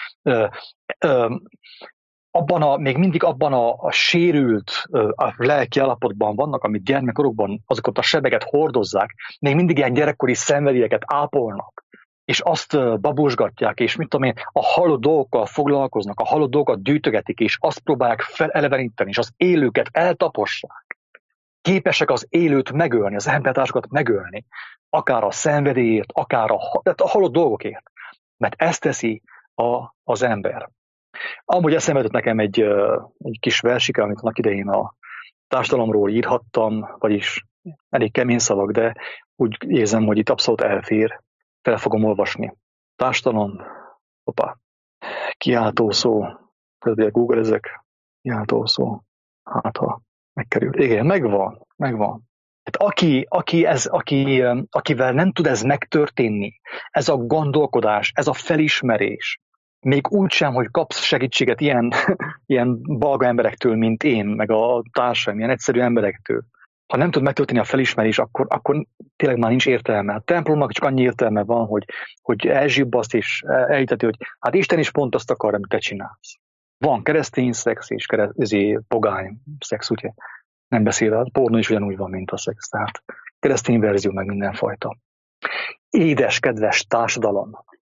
még mindig abban a sérült a lelki állapotban vannak, amit gyermekkorukban azokat a sebeket hordozzák, még mindig ilyen gyerekkori szenvedélyeket ápolnak, és azt babusgatják, és mit tudom én, a halott dolgokkal foglalkoznak, a halott dolgokat gyűjtögetik, és azt próbálják feleleveníteni, és az élőket eltapossák. Képesek az élőt megölni, az embertársakat megölni, akár a szenvedélyért, akár a halott dolgokért. Mert ezt teszi az ember. Amúgy eszembe jutott nekem egy kis versike, amit annak idején a társadalomról írhattam, vagyis elég kemény szavak, de úgy érzem, hogy itt abszolút elfér. Fel fogom olvasni. Társadalom, kiáltó szó, közben Google ezek, kiáltó szó, hát ha megkerült. Igen, megvan. Hát akivel nem tud ez megtörténni, ez a gondolkodás, ez a felismerés, még úgy sem, hogy kapsz segítséget ilyen balga emberektől, mint én, meg a társaim, ilyen egyszerű emberektől, Ha nem tud megtörténni a felismerés, akkor tényleg már nincs értelme. A templomnak csak annyi értelme van, hogy elzsibbaszt és elhiteti, hogy hát Isten is pont azt akar, amit te csinálsz. Van keresztény szex és pogány szex, ugye? Nem beszélve, a pornó is ugyanúgy van, mint a szex. Tehát keresztény verzió meg mindenfajta. Édes, kedves társadalom!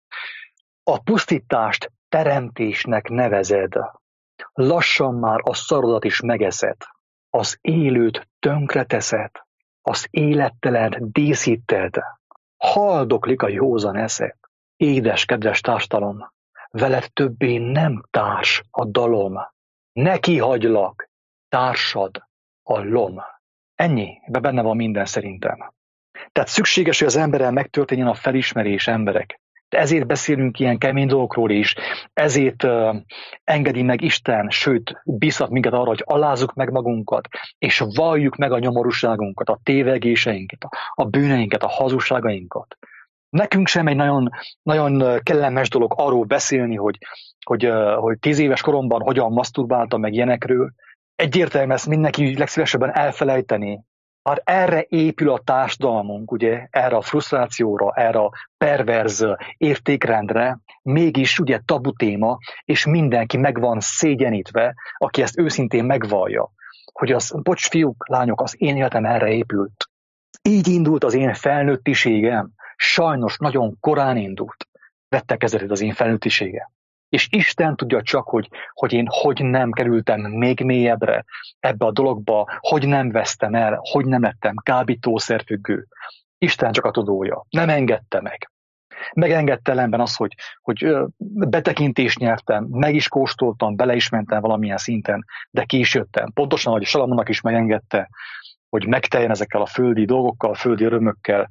A pusztítást teremtésnek nevezed. Lassan már a szarodat is megeszed. Az élőt tönkreteszed. Az élettelent díszíted. Haldoklik a józan eszed. Édes, kedves társadalom! Veled többé nem társ a dalom. Neki hagylak, társad a lom. Ennyi, benne van minden szerintem. Tehát szükséges, hogy az emberrel megtörténjen a felismerés, emberek. De ezért beszélünk ilyen kemény dolgokról is, ezért engedi meg Isten, sőt, bízhat minket arra, hogy alázzuk meg magunkat, és valljuk meg a nyomorúságunkat, a tévegéseinket, a bűneinket, a hazugságainkat. Nekünk sem egy nagyon, nagyon kellemes dolog arról beszélni, hogy 10 éves koromban hogyan maszturbáltam meg ilyenekről. Egyértelmű, ezt mindenki legszívesebben elfelejteni. Hát erre épül a társadalmunk, ugye, erre a frusztrációra, erre a perverz értékrendre, mégis ugye tabu téma, és mindenki meg van szégyenítve, aki ezt őszintén megvallja, hogy bocs fiúk, lányok, az én életem erre épült. Így indult az én felnőttiségem, sajnos nagyon korán indult. Vette kezdetét az én felnőttiségem. És Isten tudja csak, hogy én hogy nem kerültem még mélyebbre ebbe a dologba, hogy nem vesztem el, hogy nem lettem kábítószerfüggő. Isten csak a tudója. Nem engedte meg. Megengedte ellenben az, hogy betekintést nyertem, meg is kóstoltam, bele is mentem valamilyen szinten, de ki is jöttem. Pontosan, ahogy Salamonnak is megengedte, hogy megteljen ezekkel a földi dolgokkal, a földi örömökkel,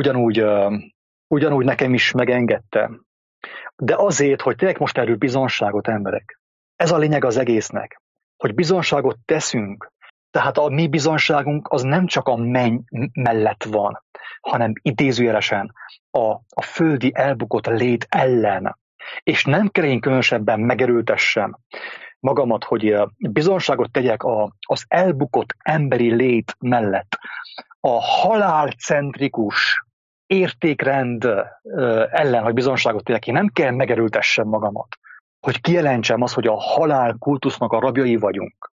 ugyanúgy nekem is megengedte. De azért, hogy tényleg most erről bizonságot, emberek. Ez a lényeg az egésznek, hogy bizonságot teszünk. Tehát a mi bizonságunk az nem csak a menny mellett van, hanem idézőjelesen a földi elbukott lét ellen. És nem kell én különösebben megerőltessem magamat, hogy bizonságot tegyek az elbukott emberi lét mellett. A halálcentrikus értékrend ellen, hogy bizonságot tényleg én nem kell megerőltessem magamat, hogy kijelentsem azt, hogy a halál kultusznak a rabjai vagyunk.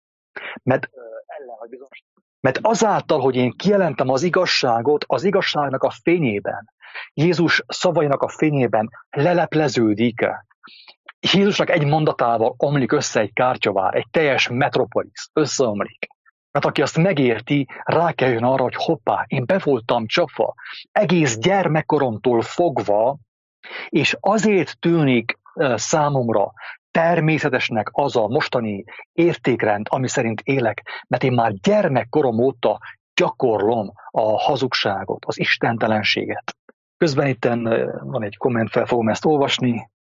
Mert azáltal, hogy én kijelentem az igazságot, az igazságnak a fényében, Jézus szavainak a fényében lelepleződik. Jézusnak egy mondatával omlik össze egy kártyavár, egy teljes metropolis összeomlik. Mert aki azt megérti, rá kell jön arra, hogy hoppá, én be voltam csapva, egész gyermekkoromtól fogva, és azért tűnik számomra természetesnek az a mostani értékrend, ami szerint élek, mert én már gyermekkorom óta gyakorlom a hazugságot, az istentelenséget. Közben itt van egy komment, fel fogom ezt olvasni.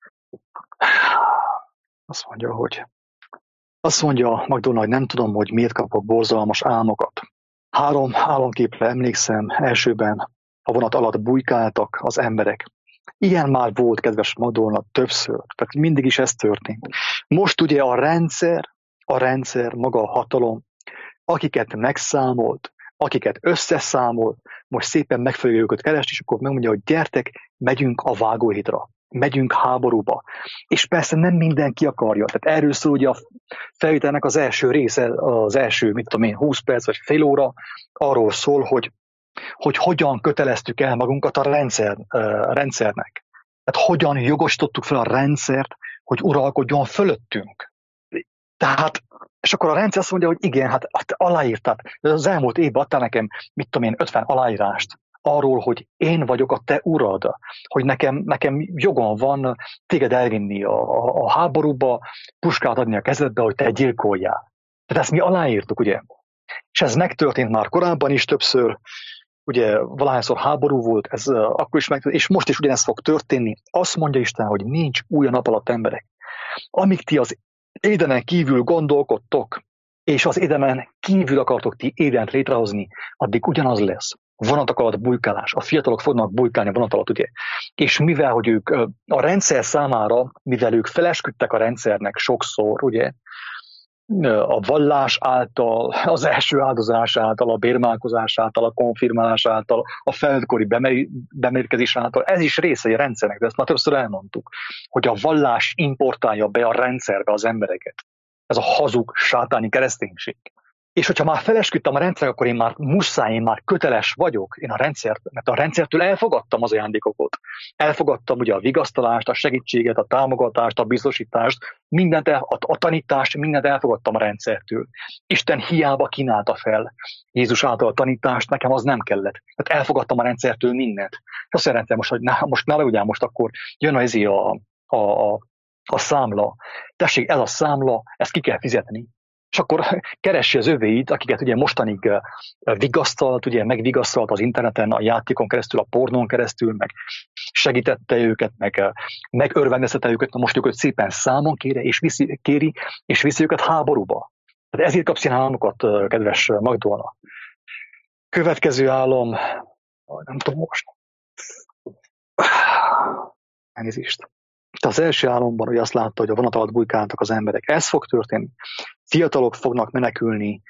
Azt mondja Magdolna, hogy nem tudom, hogy miért kapok borzalmas álmokat. 3 álomképre emlékszem, elsőben a vonat alatt bujkáltak az emberek. Ilyen már volt, kedves Magdolna, többször. Tehát mindig is ez történt. Most ugye a rendszer, maga a hatalom, akiket megszámolt, akiket összeszámolt, most szépen meg fogja őket keresni, és akkor megmondja, hogy gyertek, megyünk a vágóhídra. Megyünk háborúba. És persze nem mindenki akarja. Tehát erről szól ugye a felvételnek az első része, az első, 20 perc vagy fél óra, arról szól, hogy hogyan köteleztük el magunkat a rendszernek. Tehát hogyan jogosítottuk fel a rendszert, hogy uralkodjon fölöttünk. Tehát, és akkor a rendszer azt mondja, hogy igen, hát aláírtad. Az elmúlt évben adtál nekem, 50 aláírást arról, hogy én vagyok a te urad, hogy nekem jogom van téged elvinni a háborúba, puskát adni a kezedbe, hogy te gyilkoljál. Tehát ezt mi aláírtuk, ugye? És ez megtörtént már korábban is többször, ugye valahányszor háború volt, ez akkor is megtörtént, és most is ugyanezt fog történni. Azt mondja Isten, hogy nincs új a nap alatt, emberek. Amíg ti az Édenen kívül gondolkodtok, és az Édenen kívül akartok ti Édent létrehozni, addig ugyanaz lesz. Vonatok alatt bujkálás. A fiatalok fognak bujkálni a vonat alatt, ugye? És mivel, hogy ők a rendszer számára, mivel ők felesküdtek a rendszernek sokszor, ugye? a vallás által, az első áldozás által, a bérmálkozás által, a konfirmálás által, a felnőttkori bemérkezés által. Ez is része a rendszernek, de ezt már többször elmondtuk, hogy a vallás importálja be a rendszerbe az embereket. Ez a hazug, sátáni kereszténység. És hogyha már felesküdtem a rendszerre, akkor én már köteles vagyok én a rendszert, mert a rendszertől elfogadtam az ajándékokat. Elfogadtam ugye a vigasztalást, a segítséget, a támogatást, a biztosítást, mindent, a tanítást, mindent elfogadtam a rendszertől. Isten hiába kínálta fel Jézus által a tanítást, nekem az nem kellett. Tehát elfogadtam a rendszertől mindent. Azt jelenti most, hogy most ne legyen, most akkor jön a számla. Tessék, ez a számla, ezt ki kell fizetni. És akkor keresse az övéit, akiket ugye mostanig vigasztalt, ugye megvigasztalt az interneten, a játékon keresztül, a pornón keresztül, meg segítette őket, meg megörvendeztette őket, most őket szépen számon kéri, és viszi őket háborúba. Tehát ezért kapsz ilyen államokat, kedves Magdolna. Következő állam, nem tudom most. Elnézést. Tehát az első álomban ugye azt látta, hogy a vonat alatt bujkáltak az emberek. Ez fog történni. Fiatalok fognak menekülni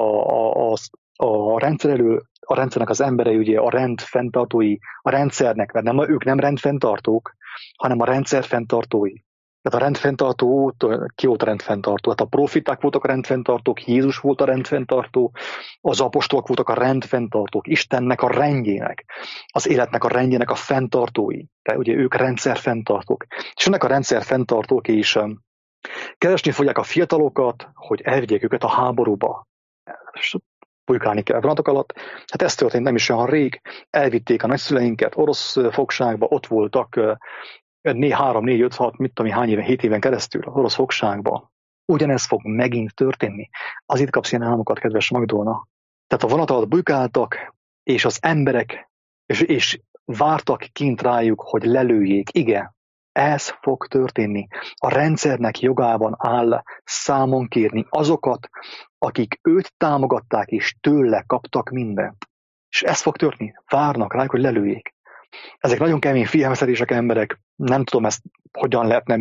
a rendszer elől, a rendszernek az emberei, ugye a rendfenntartói, a rendszernek, mert ők nem rendfenntartók, hanem a rendszer fenntartói. Tehát a rendfenntartó, ki volt a rendfenntartó? Hát a profiták voltak a rendfenntartók, Jézus volt a rendfenntartó, az apostolok voltak a rendfenntartók, Istennek a rendjének, az életnek a rendjének a fenntartói. Tehát ugye ők rendszerfenntartók. És ennek a rendszerfenntartók is keresni fogják a fiatalokat, hogy elvigyék őket a háborúba. Bujkálni kell a vonatok alatt. Hát ez történt nem is olyan rég. Elvitték a nagyszüleinket orosz fogságba, ott voltak 3, 4, 5, 6, mit tudom, hány éven, 7 éven keresztül az orosz fogságba. Ugyanez fog megint történni. Az itt kapsz ilyen álmokat, kedves Magdolna. Tehát a vonat alatt bujkáltak, és az emberek, és vártak kint rájuk, hogy lelőjék. Igen, ez fog történni. A rendszernek jogában áll számon kérni azokat, akik őt támogatták, és tőle kaptak mindent. És ez fog történni. Várnak rájuk, hogy lelőjék. Ezek nagyon kemény figyelmeztetések emberek. Nem tudom ezt hogyan lehetne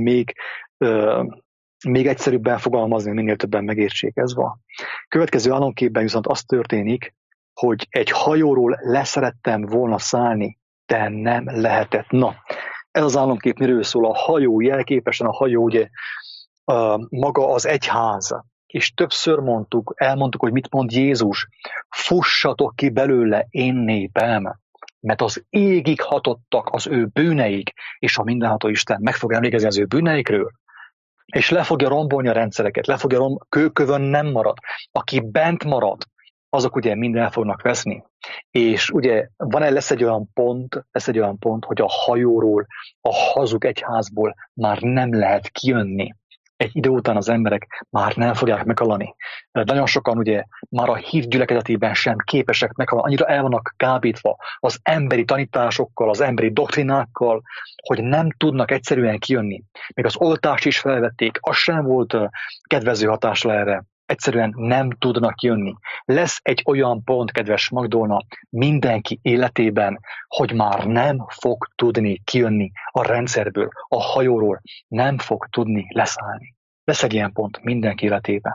még egyszerűbben fogalmazni, minél többen megértsék, ez van. Következő álomképben viszont az történik, hogy egy hajóról leszerettem volna szállni, de nem lehetett. Na, ez az álomkép miről szól? A hajó, jelképesen a hajó, ugye maga az egyház. És többször elmondtuk, hogy mit mond Jézus. Fussatok ki belőle, én népem, mert az égig hatottak az ő bűneik, és a mindenható Isten meg fog emlékezni az ő bűneikről, és le fogja rombolni a rendszereket, kőkövön nem marad. Aki bent marad, azok ugye mind el fognak veszni. És ugye lesz egy olyan pont, hogy a hajóról, a hazug egyházból már nem lehet kijönni. Egy idő után az emberek már nem fogják meghalni. Nagyon sokan ugye már a hív gyülekezetében sem képesek meghalni, annyira el vannak kábítva az emberi tanításokkal, az emberi doktrinákkal, hogy nem tudnak egyszerűen kijönni. Még az oltást is felvették, az sem volt kedvező hatásra erre. Egyszerűen nem tudnak kijönni. Lesz egy olyan pont, kedves Magdolna, mindenki életében, hogy már nem fog tudni kijönni a rendszerből, a hajóról, nem fog tudni leszállni. Lesz egy ilyen pont mindenki életében.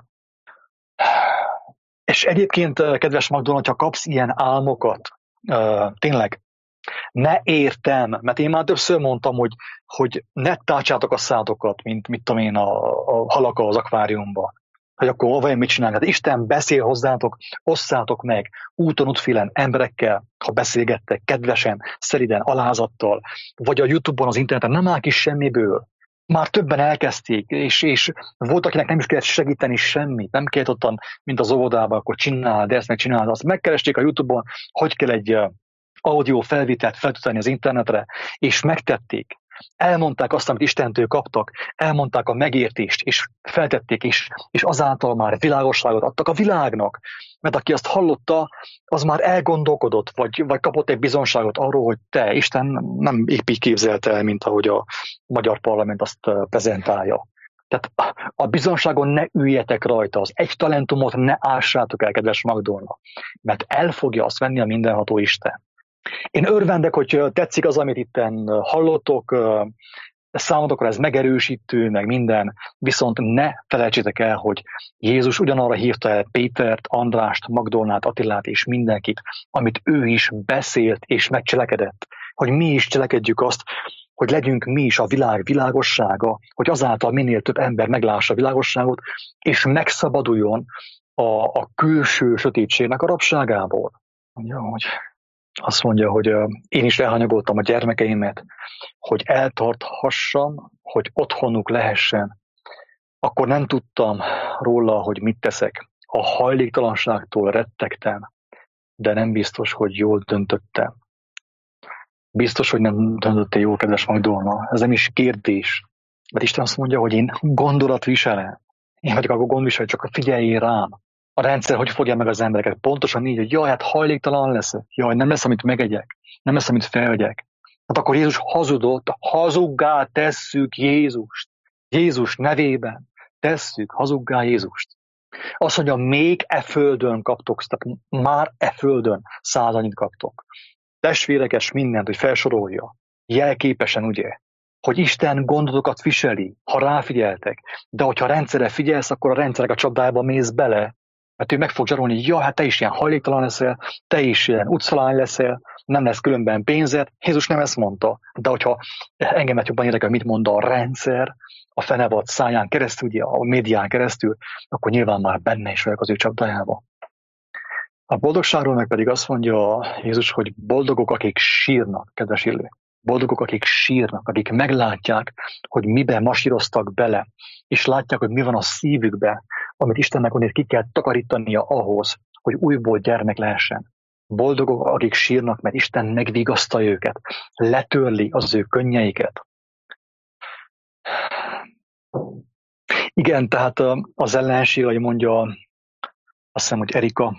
És egyébként, kedves Magdolna, ha kapsz ilyen álmokat, tényleg, ne értem, mert én már többször mondtam, hogy ne tárcsátok a szátokat, mint mit tudom én, a halaka az akváriumban. Hogy akkor vajon mit csinálnak? Hát Isten beszél hozzátok, osszátok meg úton, útfélen emberekkel, ha beszélgettek, kedvesen, szeriden, alázattal, vagy a YouTube-on, az interneten, nem áll ki semmiből. Már többen elkezdték, és volt, akinek nem is kellett segíteni semmit, nem kellett ottan, mint az óvodában, akkor csináld ezt, meg csináld azt. Megkeresték a YouTube-on, hogy kell egy audio felvételt feltölteni az internetre, és megtették. Elmondták azt, amit Istentől kaptak, elmondták a megértést, és feltették is, és azáltal már világosságot adtak a világnak. Mert aki azt hallotta, az már elgondolkodott, vagy kapott egy bizonságot arról, hogy te, Isten nem épp így képzelte el, mint ahogy a magyar parlament azt prezentálja. Tehát a bizonságon ne üljetek rajta, az egy talentumot ne ássátok el, kedves Magdolna, mert el fogja azt venni a mindenható Isten. Én örvendek, hogy tetszik az, amit itten hallottok, számotokra ez megerősítő, meg minden, viszont ne felejtsétek el, hogy Jézus ugyanarra hívta el Pétert, Andrást, Magdolnát, Attilát és mindenkit, amit ő is beszélt és megcselekedett. Hogy mi is cselekedjük azt, hogy legyünk mi is a világ világossága, hogy azáltal minél több ember meglássa a világosságot, és megszabaduljon a külső sötétségnek a rabságából. Azt mondja, hogy én is elhanyagoltam a gyermekeimet, hogy eltarthassam, hogy otthonuk lehessen. Akkor nem tudtam róla, hogy mit teszek. A hajléktalanságtól rettegtem, de nem biztos, hogy jól döntöttem. Biztos, hogy nem döntöttél jól, kedves Magdolna. Ez nem is kérdés. Mert Isten azt mondja, hogy én gondolatviselem. Én vagyok a gondviselő, csak figyeljél rám. A rendszer hogy fogja meg az embereket? Pontosan így, hogy jaj, hát hajléktalan leszek. Jaj, nem lesz, amit megegyek. Nem lesz, amit felvegyek. Hát akkor Jézus hazudott. Hazuggá tesszük Jézust. Jézus nevében tesszük hazuggá Jézust. Azt mondja, még e földön kaptok, tehát már e földön 100 annyit kaptok. Testvérekes mindent, hogy felsorolja. Jelképesen, ugye? Hogy Isten gondolatokat viseli, ha ráfigyeltek. De hogyha a rendszerre figyelsz, akkor a rendszerek a csapdájába mész bele. Mert ő meg fog zsarolni, hogy ja, hát te is ilyen hajléktalan leszel, te is ilyen utcalány leszel, nem lesz különben pénzed. Jézus nem ezt mondta. De hogyha engemet jobban érdekel, mit mond a rendszer, a fenevad száján keresztül, ugye, a médián keresztül, akkor nyilván már benne is vagyok az ő csapdájába. A boldogságról meg pedig azt mondja Jézus, hogy boldogok, akik sírnak, kedves illő. Boldogok, akik sírnak, akik meglátják, hogy miben masíroztak bele, és látják, hogy mi van a szívükben, amit Istennek onnét ki kell takarítania ahhoz, hogy újból gyermek lehessen. Boldogok, akik sírnak, mert Isten megvigasztalja őket, letörli az ő könnyeiket. Igen, tehát az ellenség, ahogy mondja, azt hiszem, hogy Erika,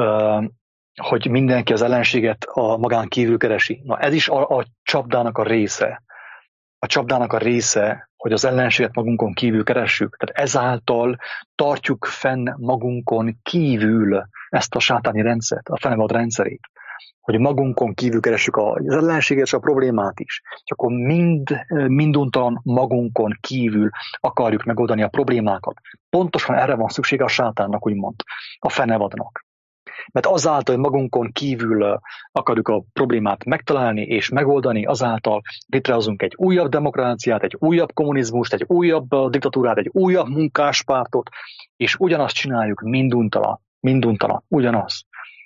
hogy mindenki az ellenséget a magán kívül keresi. Na, ez is a csapdának a része. A csapdának a része, hogy az ellenséget magunkon kívül keressük. Tehát ezáltal tartjuk fenn magunkon kívül ezt a sátáni rendszert, a fenevad rendszerét. Hogy magunkon kívül keressük az ellenséget és a problémát is. És akkor minduntalan magunkon kívül akarjuk megoldani a problémákat. Pontosan erre van szüksége a sátánnak, úgymond, a fenevadnak. Mert azáltal, hogy magunkon kívül akarjuk a problémát megtalálni és megoldani, azáltal létrehozunk egy újabb demokráciát, egy újabb kommunizmust, egy újabb diktatúrát, egy újabb munkáspártot, és ugyanazt csináljuk minduntalan, ugyanaz.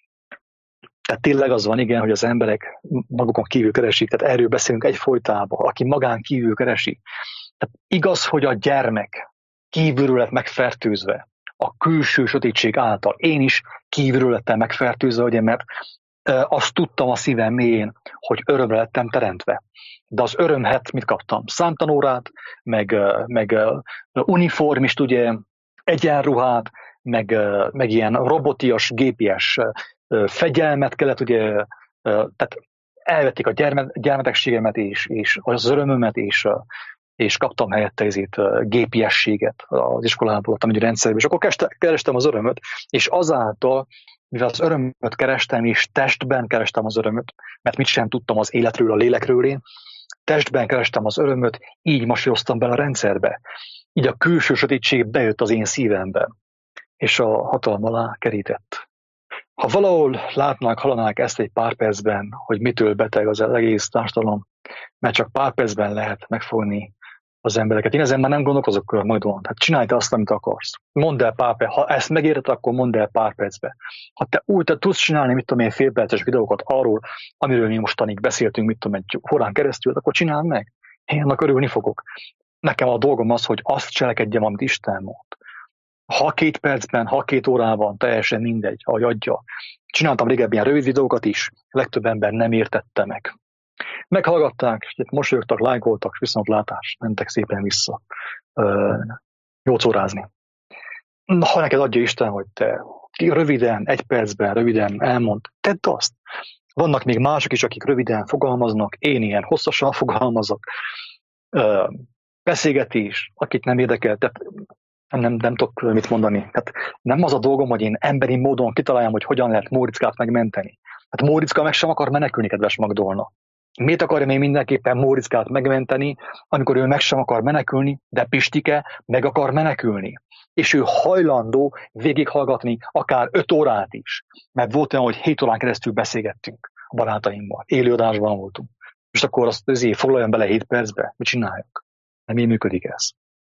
Tehát tényleg az van, igen, hogy az emberek magukon kívül keresik, tehát erről beszélünk egyfolytában, aki magán kívül keresi. Tehát igaz, hogy a gyermek kívülről lett megfertőzve, a külső sötétség által. Én is kívülről lettem megfertőzve, ugye, mert azt tudtam a szívem mélyén, hogy örömre lettem teremtve. De az örömhet mit kaptam? Számtanórát, meg uniformist, ugye, egyenruhát, meg ilyen robotias, gépies fegyelmet kellett, ugye, tehát elvették a gyermekességemet és az örömömet, és kaptam helyette ezért gépiességet az iskolából, a rendszerben, és akkor kerestem az örömöt, és azáltal, mivel az örömöt kerestem, és testben kerestem az örömöt, mert mit sem tudtam az életről, a lélekről én, testben kerestem az örömöt, így masíroztam bele a rendszerbe. Így a külső sötétség bejött az én szívembe, és a hatalom alá kerített. Ha valahol látnák, hallanák ezt egy pár percben, hogy mitől beteg az egész társadalom, mert csak pár percben lehet megfogni az embereket. Én ezen már nem gondolkozok, Magdolna. Hát csinálj te azt, amit akarsz. Mondd el pár perc. Ha ezt megérted, akkor mondd el pár percbe. Ha te úgy tudsz csinálni, mit tudom én, félperces videókat arról, amiről mi mostanig beszéltünk, mit tudom, egy órán keresztül, akkor csináld meg. Én annak örülni fogok. Nekem a dolgom az, hogy azt cselekedjem, amit Isten mond. Ha 2 percben, ha 2 órában, teljesen mindegy, ahogy adja. Csináltam régebben ilyen rövid videókat is, legtöbb ember nem értette meg. Meghallgatták, mosolyogtak, lájkoltak, és viszontlátás, mentek szépen vissza jócórázni. Ha neked adja Isten, hogy te röviden, 1 percben, röviden elmond, tedd azt. Vannak még mások is, akik röviden fogalmaznak, én ilyen hosszasan fogalmazok. Beszélgetés, akit nem érdekel, tehát nem tudok mit mondani. Tehát nem az a dolgom, hogy én emberi módon kitaláljam, hogy hogyan lehet Móriczkát megmenteni. Hát Móriczka meg sem akar menekülni, kedves Magdolna. Miért akarja még mindenképpen Móriczkát megmenteni, amikor ő meg sem akar menekülni, de Pistike meg akar menekülni. És ő hajlandó végighallgatni akár 5 órát is. Mert volt olyan, hogy 7 órán keresztül beszélgettünk a barátaimmal. Élőadásban voltunk. És akkor azt azért foglaljon bele 7 percbe, mit csináljak? Nem így működik ez.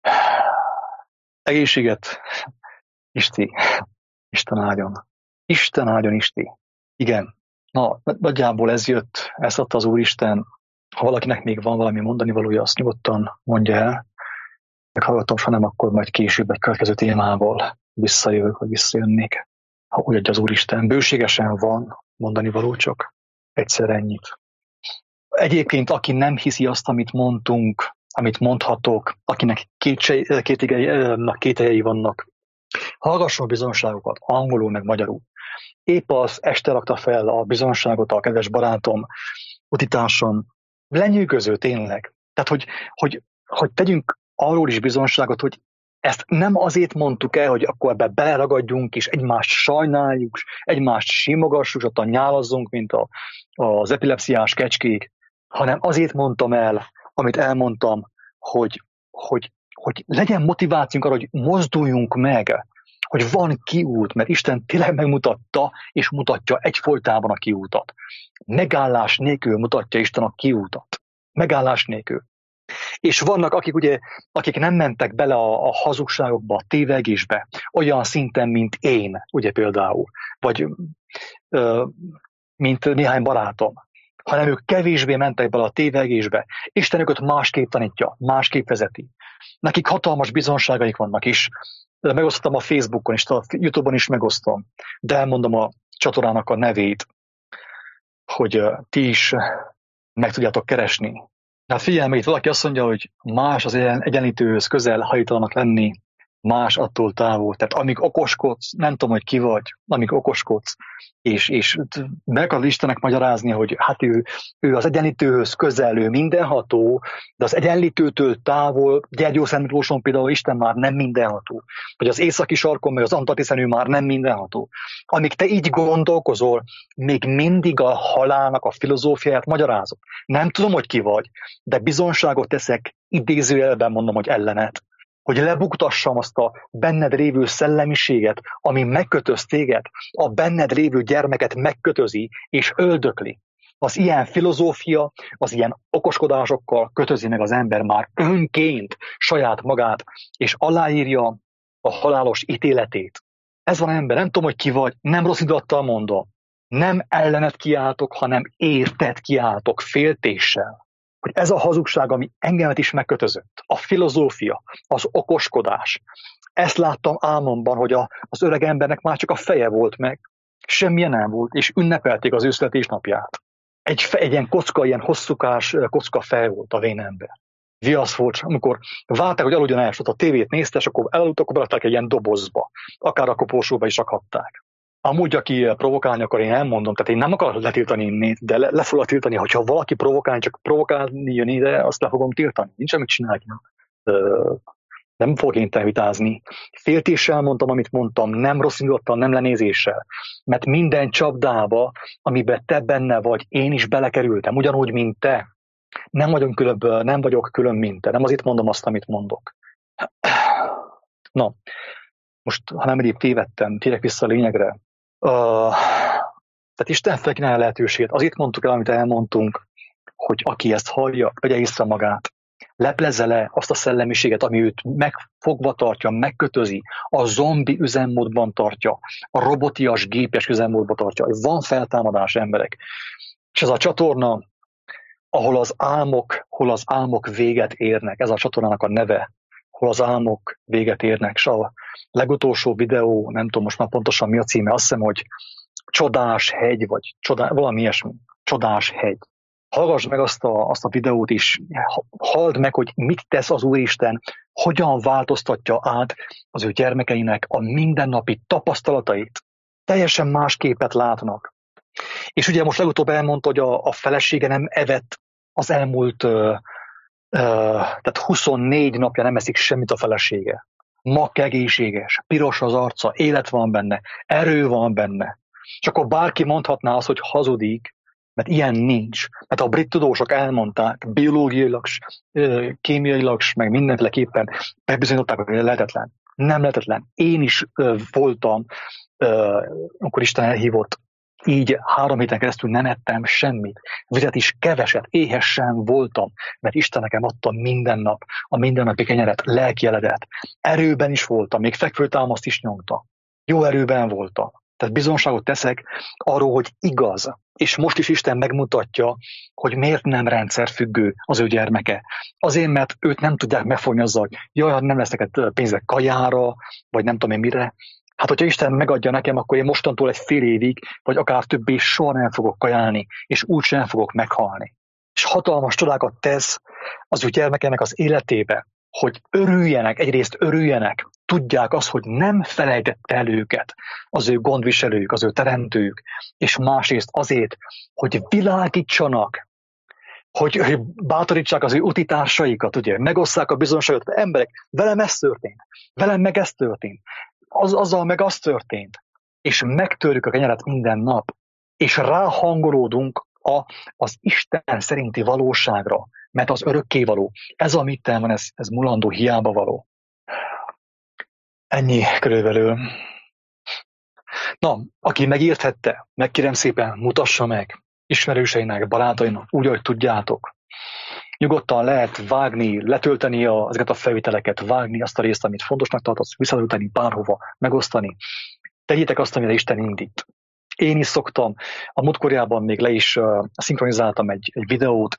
Egészséget, Isti. Isten áldjon. Isten áldjon, Isti. Igen. Na, nagyjából ez jött, ezt adta az Úristen. Ha valakinek még van valami mondani valója, azt nyugodtan mondja el. Meghallgatom, ha nem, akkor majd később egy következő témával visszajövök, vagy visszajönnék. Ha úgy adja az Úristen. Bőségesen van mondani való, csak egyszer ennyit. Egyébként, aki nem hiszi azt, amit mondtunk, amit mondhatok, akinek kételjei vannak, hallgasson bizonságokat, angolul meg magyarul. Épp az este rakta fel a bizonságot a kedves barátom, utitársam, lenyűgöző tényleg. Tehát, hogy tegyünk arról is bizonságot, hogy ezt nem azért mondtuk el, hogy akkor ebbe beleragadjunk, és egymást sajnáljuk, egymást simogassuk, ott nyálazzunk, mint az epilepsziás kecskék, hanem azért mondtam el, amit elmondtam, hogy legyen motivációnk arra, hogy mozduljunk meg, hogy van kiút, mert Isten tényleg megmutatta, és mutatja egyfolytában a kiútat. Megállás nélkül mutatja Isten a kiútat. Megállás nélkül. És vannak, akik nem mentek bele a hazugságokba, a tévegésbe, olyan szinten, mint én, ugye például, vagy mint néhány barátom, hanem ők kevésbé mentek bele a tévegésbe. Isten őket másképp tanítja, másképp vezeti. Nekik hatalmas bizonságaik vannak is. Megosztottam a Facebookon is, a YouTube-on is megosztom, de elmondom a csatornának a nevét, hogy ti is meg tudjátok keresni. Hát figyelme, itt valaki azt mondja, hogy más az egyenlítőhöz közel hajtalanak lenni, más attól távol. Tehát amíg okoskodsz, nem tudom, hogy ki vagy, amíg okoskodsz, és meg akar Istennek magyarázni, hogy hát ő az egyenlítőhöz közel, ő mindenható, de az egyenlítőtől távol, Gyergyószent Miklóson például Isten már nem mindenható. Vagy az északi sarkon, meg az Antarktiszen ő már nem mindenható. Amíg te így gondolkozol, még mindig a halálnak a filozófiáját magyarázod. Nem tudom, hogy ki vagy, de bizonságot teszek, idézőjelben mondom, hogy ellened. Hogy lebuktassam azt a benned lévő szellemiséget, ami megkötöz téged, a benned lévő gyermeket megkötözi és öldökli. Az ilyen filozófia, az ilyen okoskodásokkal kötözi meg az ember már önként saját magát, és aláírja a halálos ítéletét. Ez van ember, nem tudom, hogy ki vagy, nem rossz indulattal mondom. Nem ellened kiáltok, hanem érted kiáltok féltéssel. Hogy ez a hazugság, ami engemet is megkötözött. A filozófia, az okoskodás. Ezt láttam álmomban, hogy az öreg embernek már csak a feje volt meg. Semmilyen nem volt, és ünnepelték az ő születésnapját. Egy ilyen kocka, ilyen hosszúkás kocka fej volt a vén ember. Viasz volt, amikor várták, hogy aludjon el, és ott a tévét nézte, és akkor elaludt, akkor belettek egy ilyen dobozba. Akár a koporsóba is rakhatták. Amúgy, aki provokálni akar, én elmondom, tehát én nem akarok letiltani innét, de le fogok tiltani, hogyha valaki provokálni, csak provokálni jön ide, azt le fogom tiltani. Nincs mit csinálni. Nem fogok én vitázni. Féltéssel mondtam, amit mondtam, nem rossz indulattal, nem lenézéssel. Mert minden csapdába, amiben te benne vagy, én is belekerültem, ugyanúgy, mint te. Nem vagyok külön, mint te. Nem azért mondom azt, amit mondok. Na, most, ha nem egyéb tévedtem, térek vissza a lényegre. Tehát Isten felkínálja a lehetőséget. Azért mondtuk el, amit elmondtunk, hogy aki ezt hallja, vegye észre magát. Leplezze le azt a szellemiséget, ami őt megfogva tartja, megkötözi, a zombi üzemmódban tartja, a robotias, gépes üzemmódban tartja. Van feltámadás, emberek. És ez a csatorna, ahol az álmok véget érnek, ez a csatornának a neve, hol az álmok véget érnek. És a legutolsó videó, nem tudom most már pontosan mi a címe, azt hiszem, hogy Csodás hegy, vagy valami ilyesmi. Csodás hegy. Hallgass meg azt a videót is, halld meg, hogy mit tesz az Úristen, hogyan változtatja át az ő gyermekeinek a mindennapi tapasztalatait. Teljesen más képet látnak. És ugye most legutóbb elmondta, hogy a felesége nem evett az elmúlt, tehát 24 napja nem eszik semmit a felesége. Mak egészséges, piros az arca, élet van benne, erő van benne. És akkor bárki mondhatná azt, hogy hazudik, Mert ilyen nincs. Mert a brit tudósok elmondták, biológiailag, kémiailag, meg mindenféleképpen bebizonyították, hogy lehetetlen. Nem lehetetlen. Én is voltam, amikor Isten elhívott, így 3 héten keresztül nem ettem semmit. Vizet is keveset, éhesen voltam, mert Isten nekem adta minden nap a mindennapi kenyeret, lelkieledet. Erőben is voltam, még fekvőtámaszt is nyomta. Jó erőben voltam. Tehát bizonságot teszek arról, hogy igaz. És most is Isten megmutatja, hogy miért nem rendszerfüggő az ő gyermeke. Azért, mert őt nem tudják megfogni azzal, hogy jaj, nem lesz neked pénzek kajára, vagy nem tudom én mire. Hát, hogyha Isten megadja nekem, akkor én mostantól egy fél évig, vagy akár többé soha nem fogok kajálni, és úgy sem fogok meghalni. És hatalmas csodákat tesz az ő gyermekének az életébe, hogy örüljenek, egyrészt örüljenek, tudják azt, hogy nem felejtette el őket az ő gondviselők, az ő teremtők, és másrészt azért, hogy világítsanak, hogy bátorítsák az ő utitársaikat, ugye, megosszák a bizonságot, emberek, velem ez történt, velem meg ez történt, azzal meg az történt, és megtörjük a kenyeret minden nap, és ráhangolódunk az Isten szerinti valóságra, mert az örökkévaló. Ez, amit van, ez mulandó, hiába való. Ennyi körülbelül. Na, aki megérthette, megkérem szépen, mutassa meg ismerőseinek, barátainak, úgy, ahogy tudjátok. Nyugodtan lehet vágni, letölteni ezeket a felvételeket, vágni azt a részt, amit fontosnak tartasz, visszatölteni bárhova, megosztani. Tegyétek azt, amire Isten indít. Én is szoktam, a múltkorjában még le is szinkronizáltam egy videót.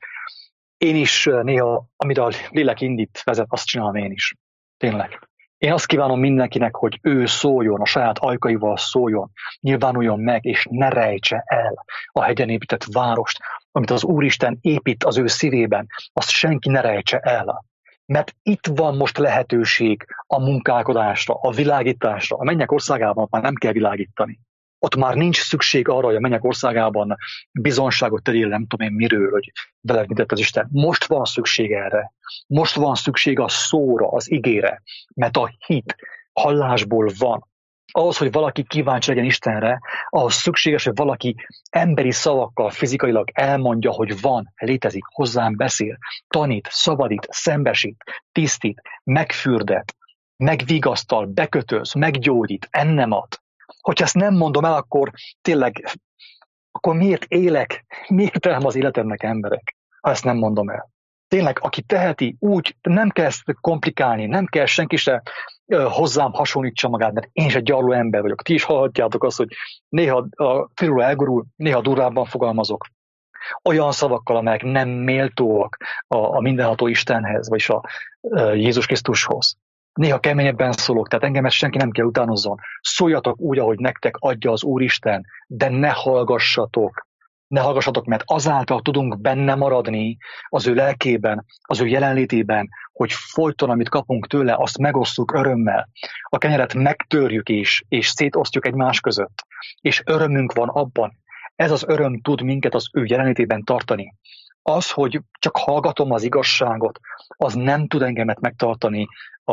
Én is néha, amire a lélek indít, vezet, azt csinálom én is. Tényleg. Én azt kívánom mindenkinek, hogy ő szóljon, a saját ajkaival szóljon, nyilvánuljon meg, és ne rejtse el a hegyen épített várost, amit az Úristen épít az ő szívében, azt senki ne rejtse el. Mert itt van most lehetőség a munkálkodásra, a világításra. A mennyek országában már nem kell világítani. Ott már nincs szükség arra, hogy a mennyek országában bizonságot tegyél, nem tudom én miről, hogy veled mit tett az Isten. Most van szükség erre. Most van szükség a szóra, az igére, mert a hit hallásból van. Ahhoz, hogy valaki kíváncsi legyen Istenre, ahhoz szükséges, hogy valaki emberi szavakkal, fizikailag elmondja, hogy van, létezik, hozzám beszél, tanít, szabadít, szembesít, tisztít, megfürdet, megvigasztal, bekötöz, meggyógyít, ennem ad. Hogyha ezt nem mondom el, akkor tényleg, akkor miért élek, miért értelme az életemnek, emberek, ha ezt nem mondom el. Tényleg, aki teheti, úgy nem kell ezt komplikálni, nem kell senki se hozzám hasonlítsa magát, mert én is egy gyarló ember vagyok. Ti is hallhatjátok azt, hogy néha a filmről elgurul, néha durvábban fogalmazok. Olyan szavakkal, amelyek nem méltóak a mindenható Istenhez, vagyis a Jézus Krisztushoz. Néha keményebben szólok, tehát engem ezt senki nem kell utánozzon. Szóljatok úgy, ahogy nektek adja az Úristen, de ne hallgassatok. Ne hallgassatok, mert azáltal tudunk benne maradni az ő lelkében, az ő jelenlétében, hogy folyton, amit kapunk tőle, azt megosztjuk örömmel. A kenyeret megtörjük és szétosztjuk egymás között. És örömünk van abban. Ez az öröm tud minket az ő jelenlétében tartani. Az, hogy csak hallgatom az igazságot, az nem tud engemet megtartani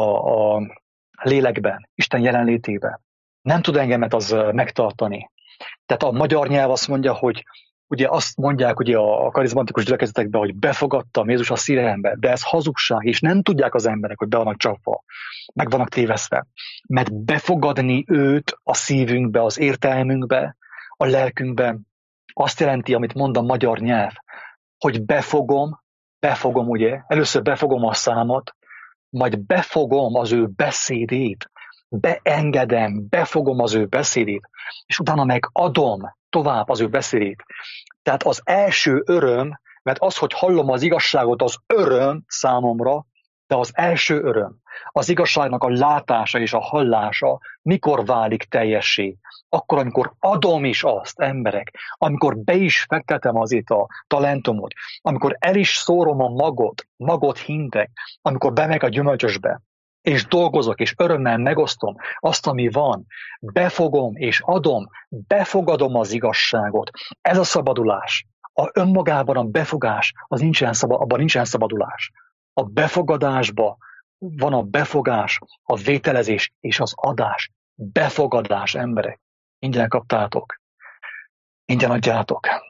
a lélekben, Isten jelenlétében. Nem tud engemet az megtartani. Tehát a magyar nyelv azt mondja, hogy ugye azt mondják ugye a karizmatikus gyülekezetekben, hogy befogadtam Jézus a szívembe, de ez hazugság, és nem tudják az emberek, hogy be vannak csapva, meg vannak tévesztve. Mert befogadni őt a szívünkbe, az értelmünkbe, a lelkünkbe, azt jelenti, amit mond a magyar nyelv, hogy befogom ugye, először befogom a számot, majd befogom az ő beszédét, beengedem, befogom az ő beszédét, és utána meg adom tovább az ő beszédét. Tehát az első öröm, mert az, hogy hallom az igazságot, az öröm számomra, de az első öröm, az igazságnak a látása és a hallása mikor válik teljessé? Akkor, amikor adom is azt, emberek, amikor be is fektetem azért a talentumot, amikor el is szórom a magot hintek, amikor bemegyek a gyümölcsösbe, és dolgozok, és örömmel megosztom azt, ami van, befogom és adom, befogadom az igazságot. Ez a szabadulás. A önmagában a befogás, abban nincsen szabadulás. A befogadásban van a befogás, a vételezés és az adás. Befogadás, emberek. Ingyen kaptátok. Ingyen adjátok.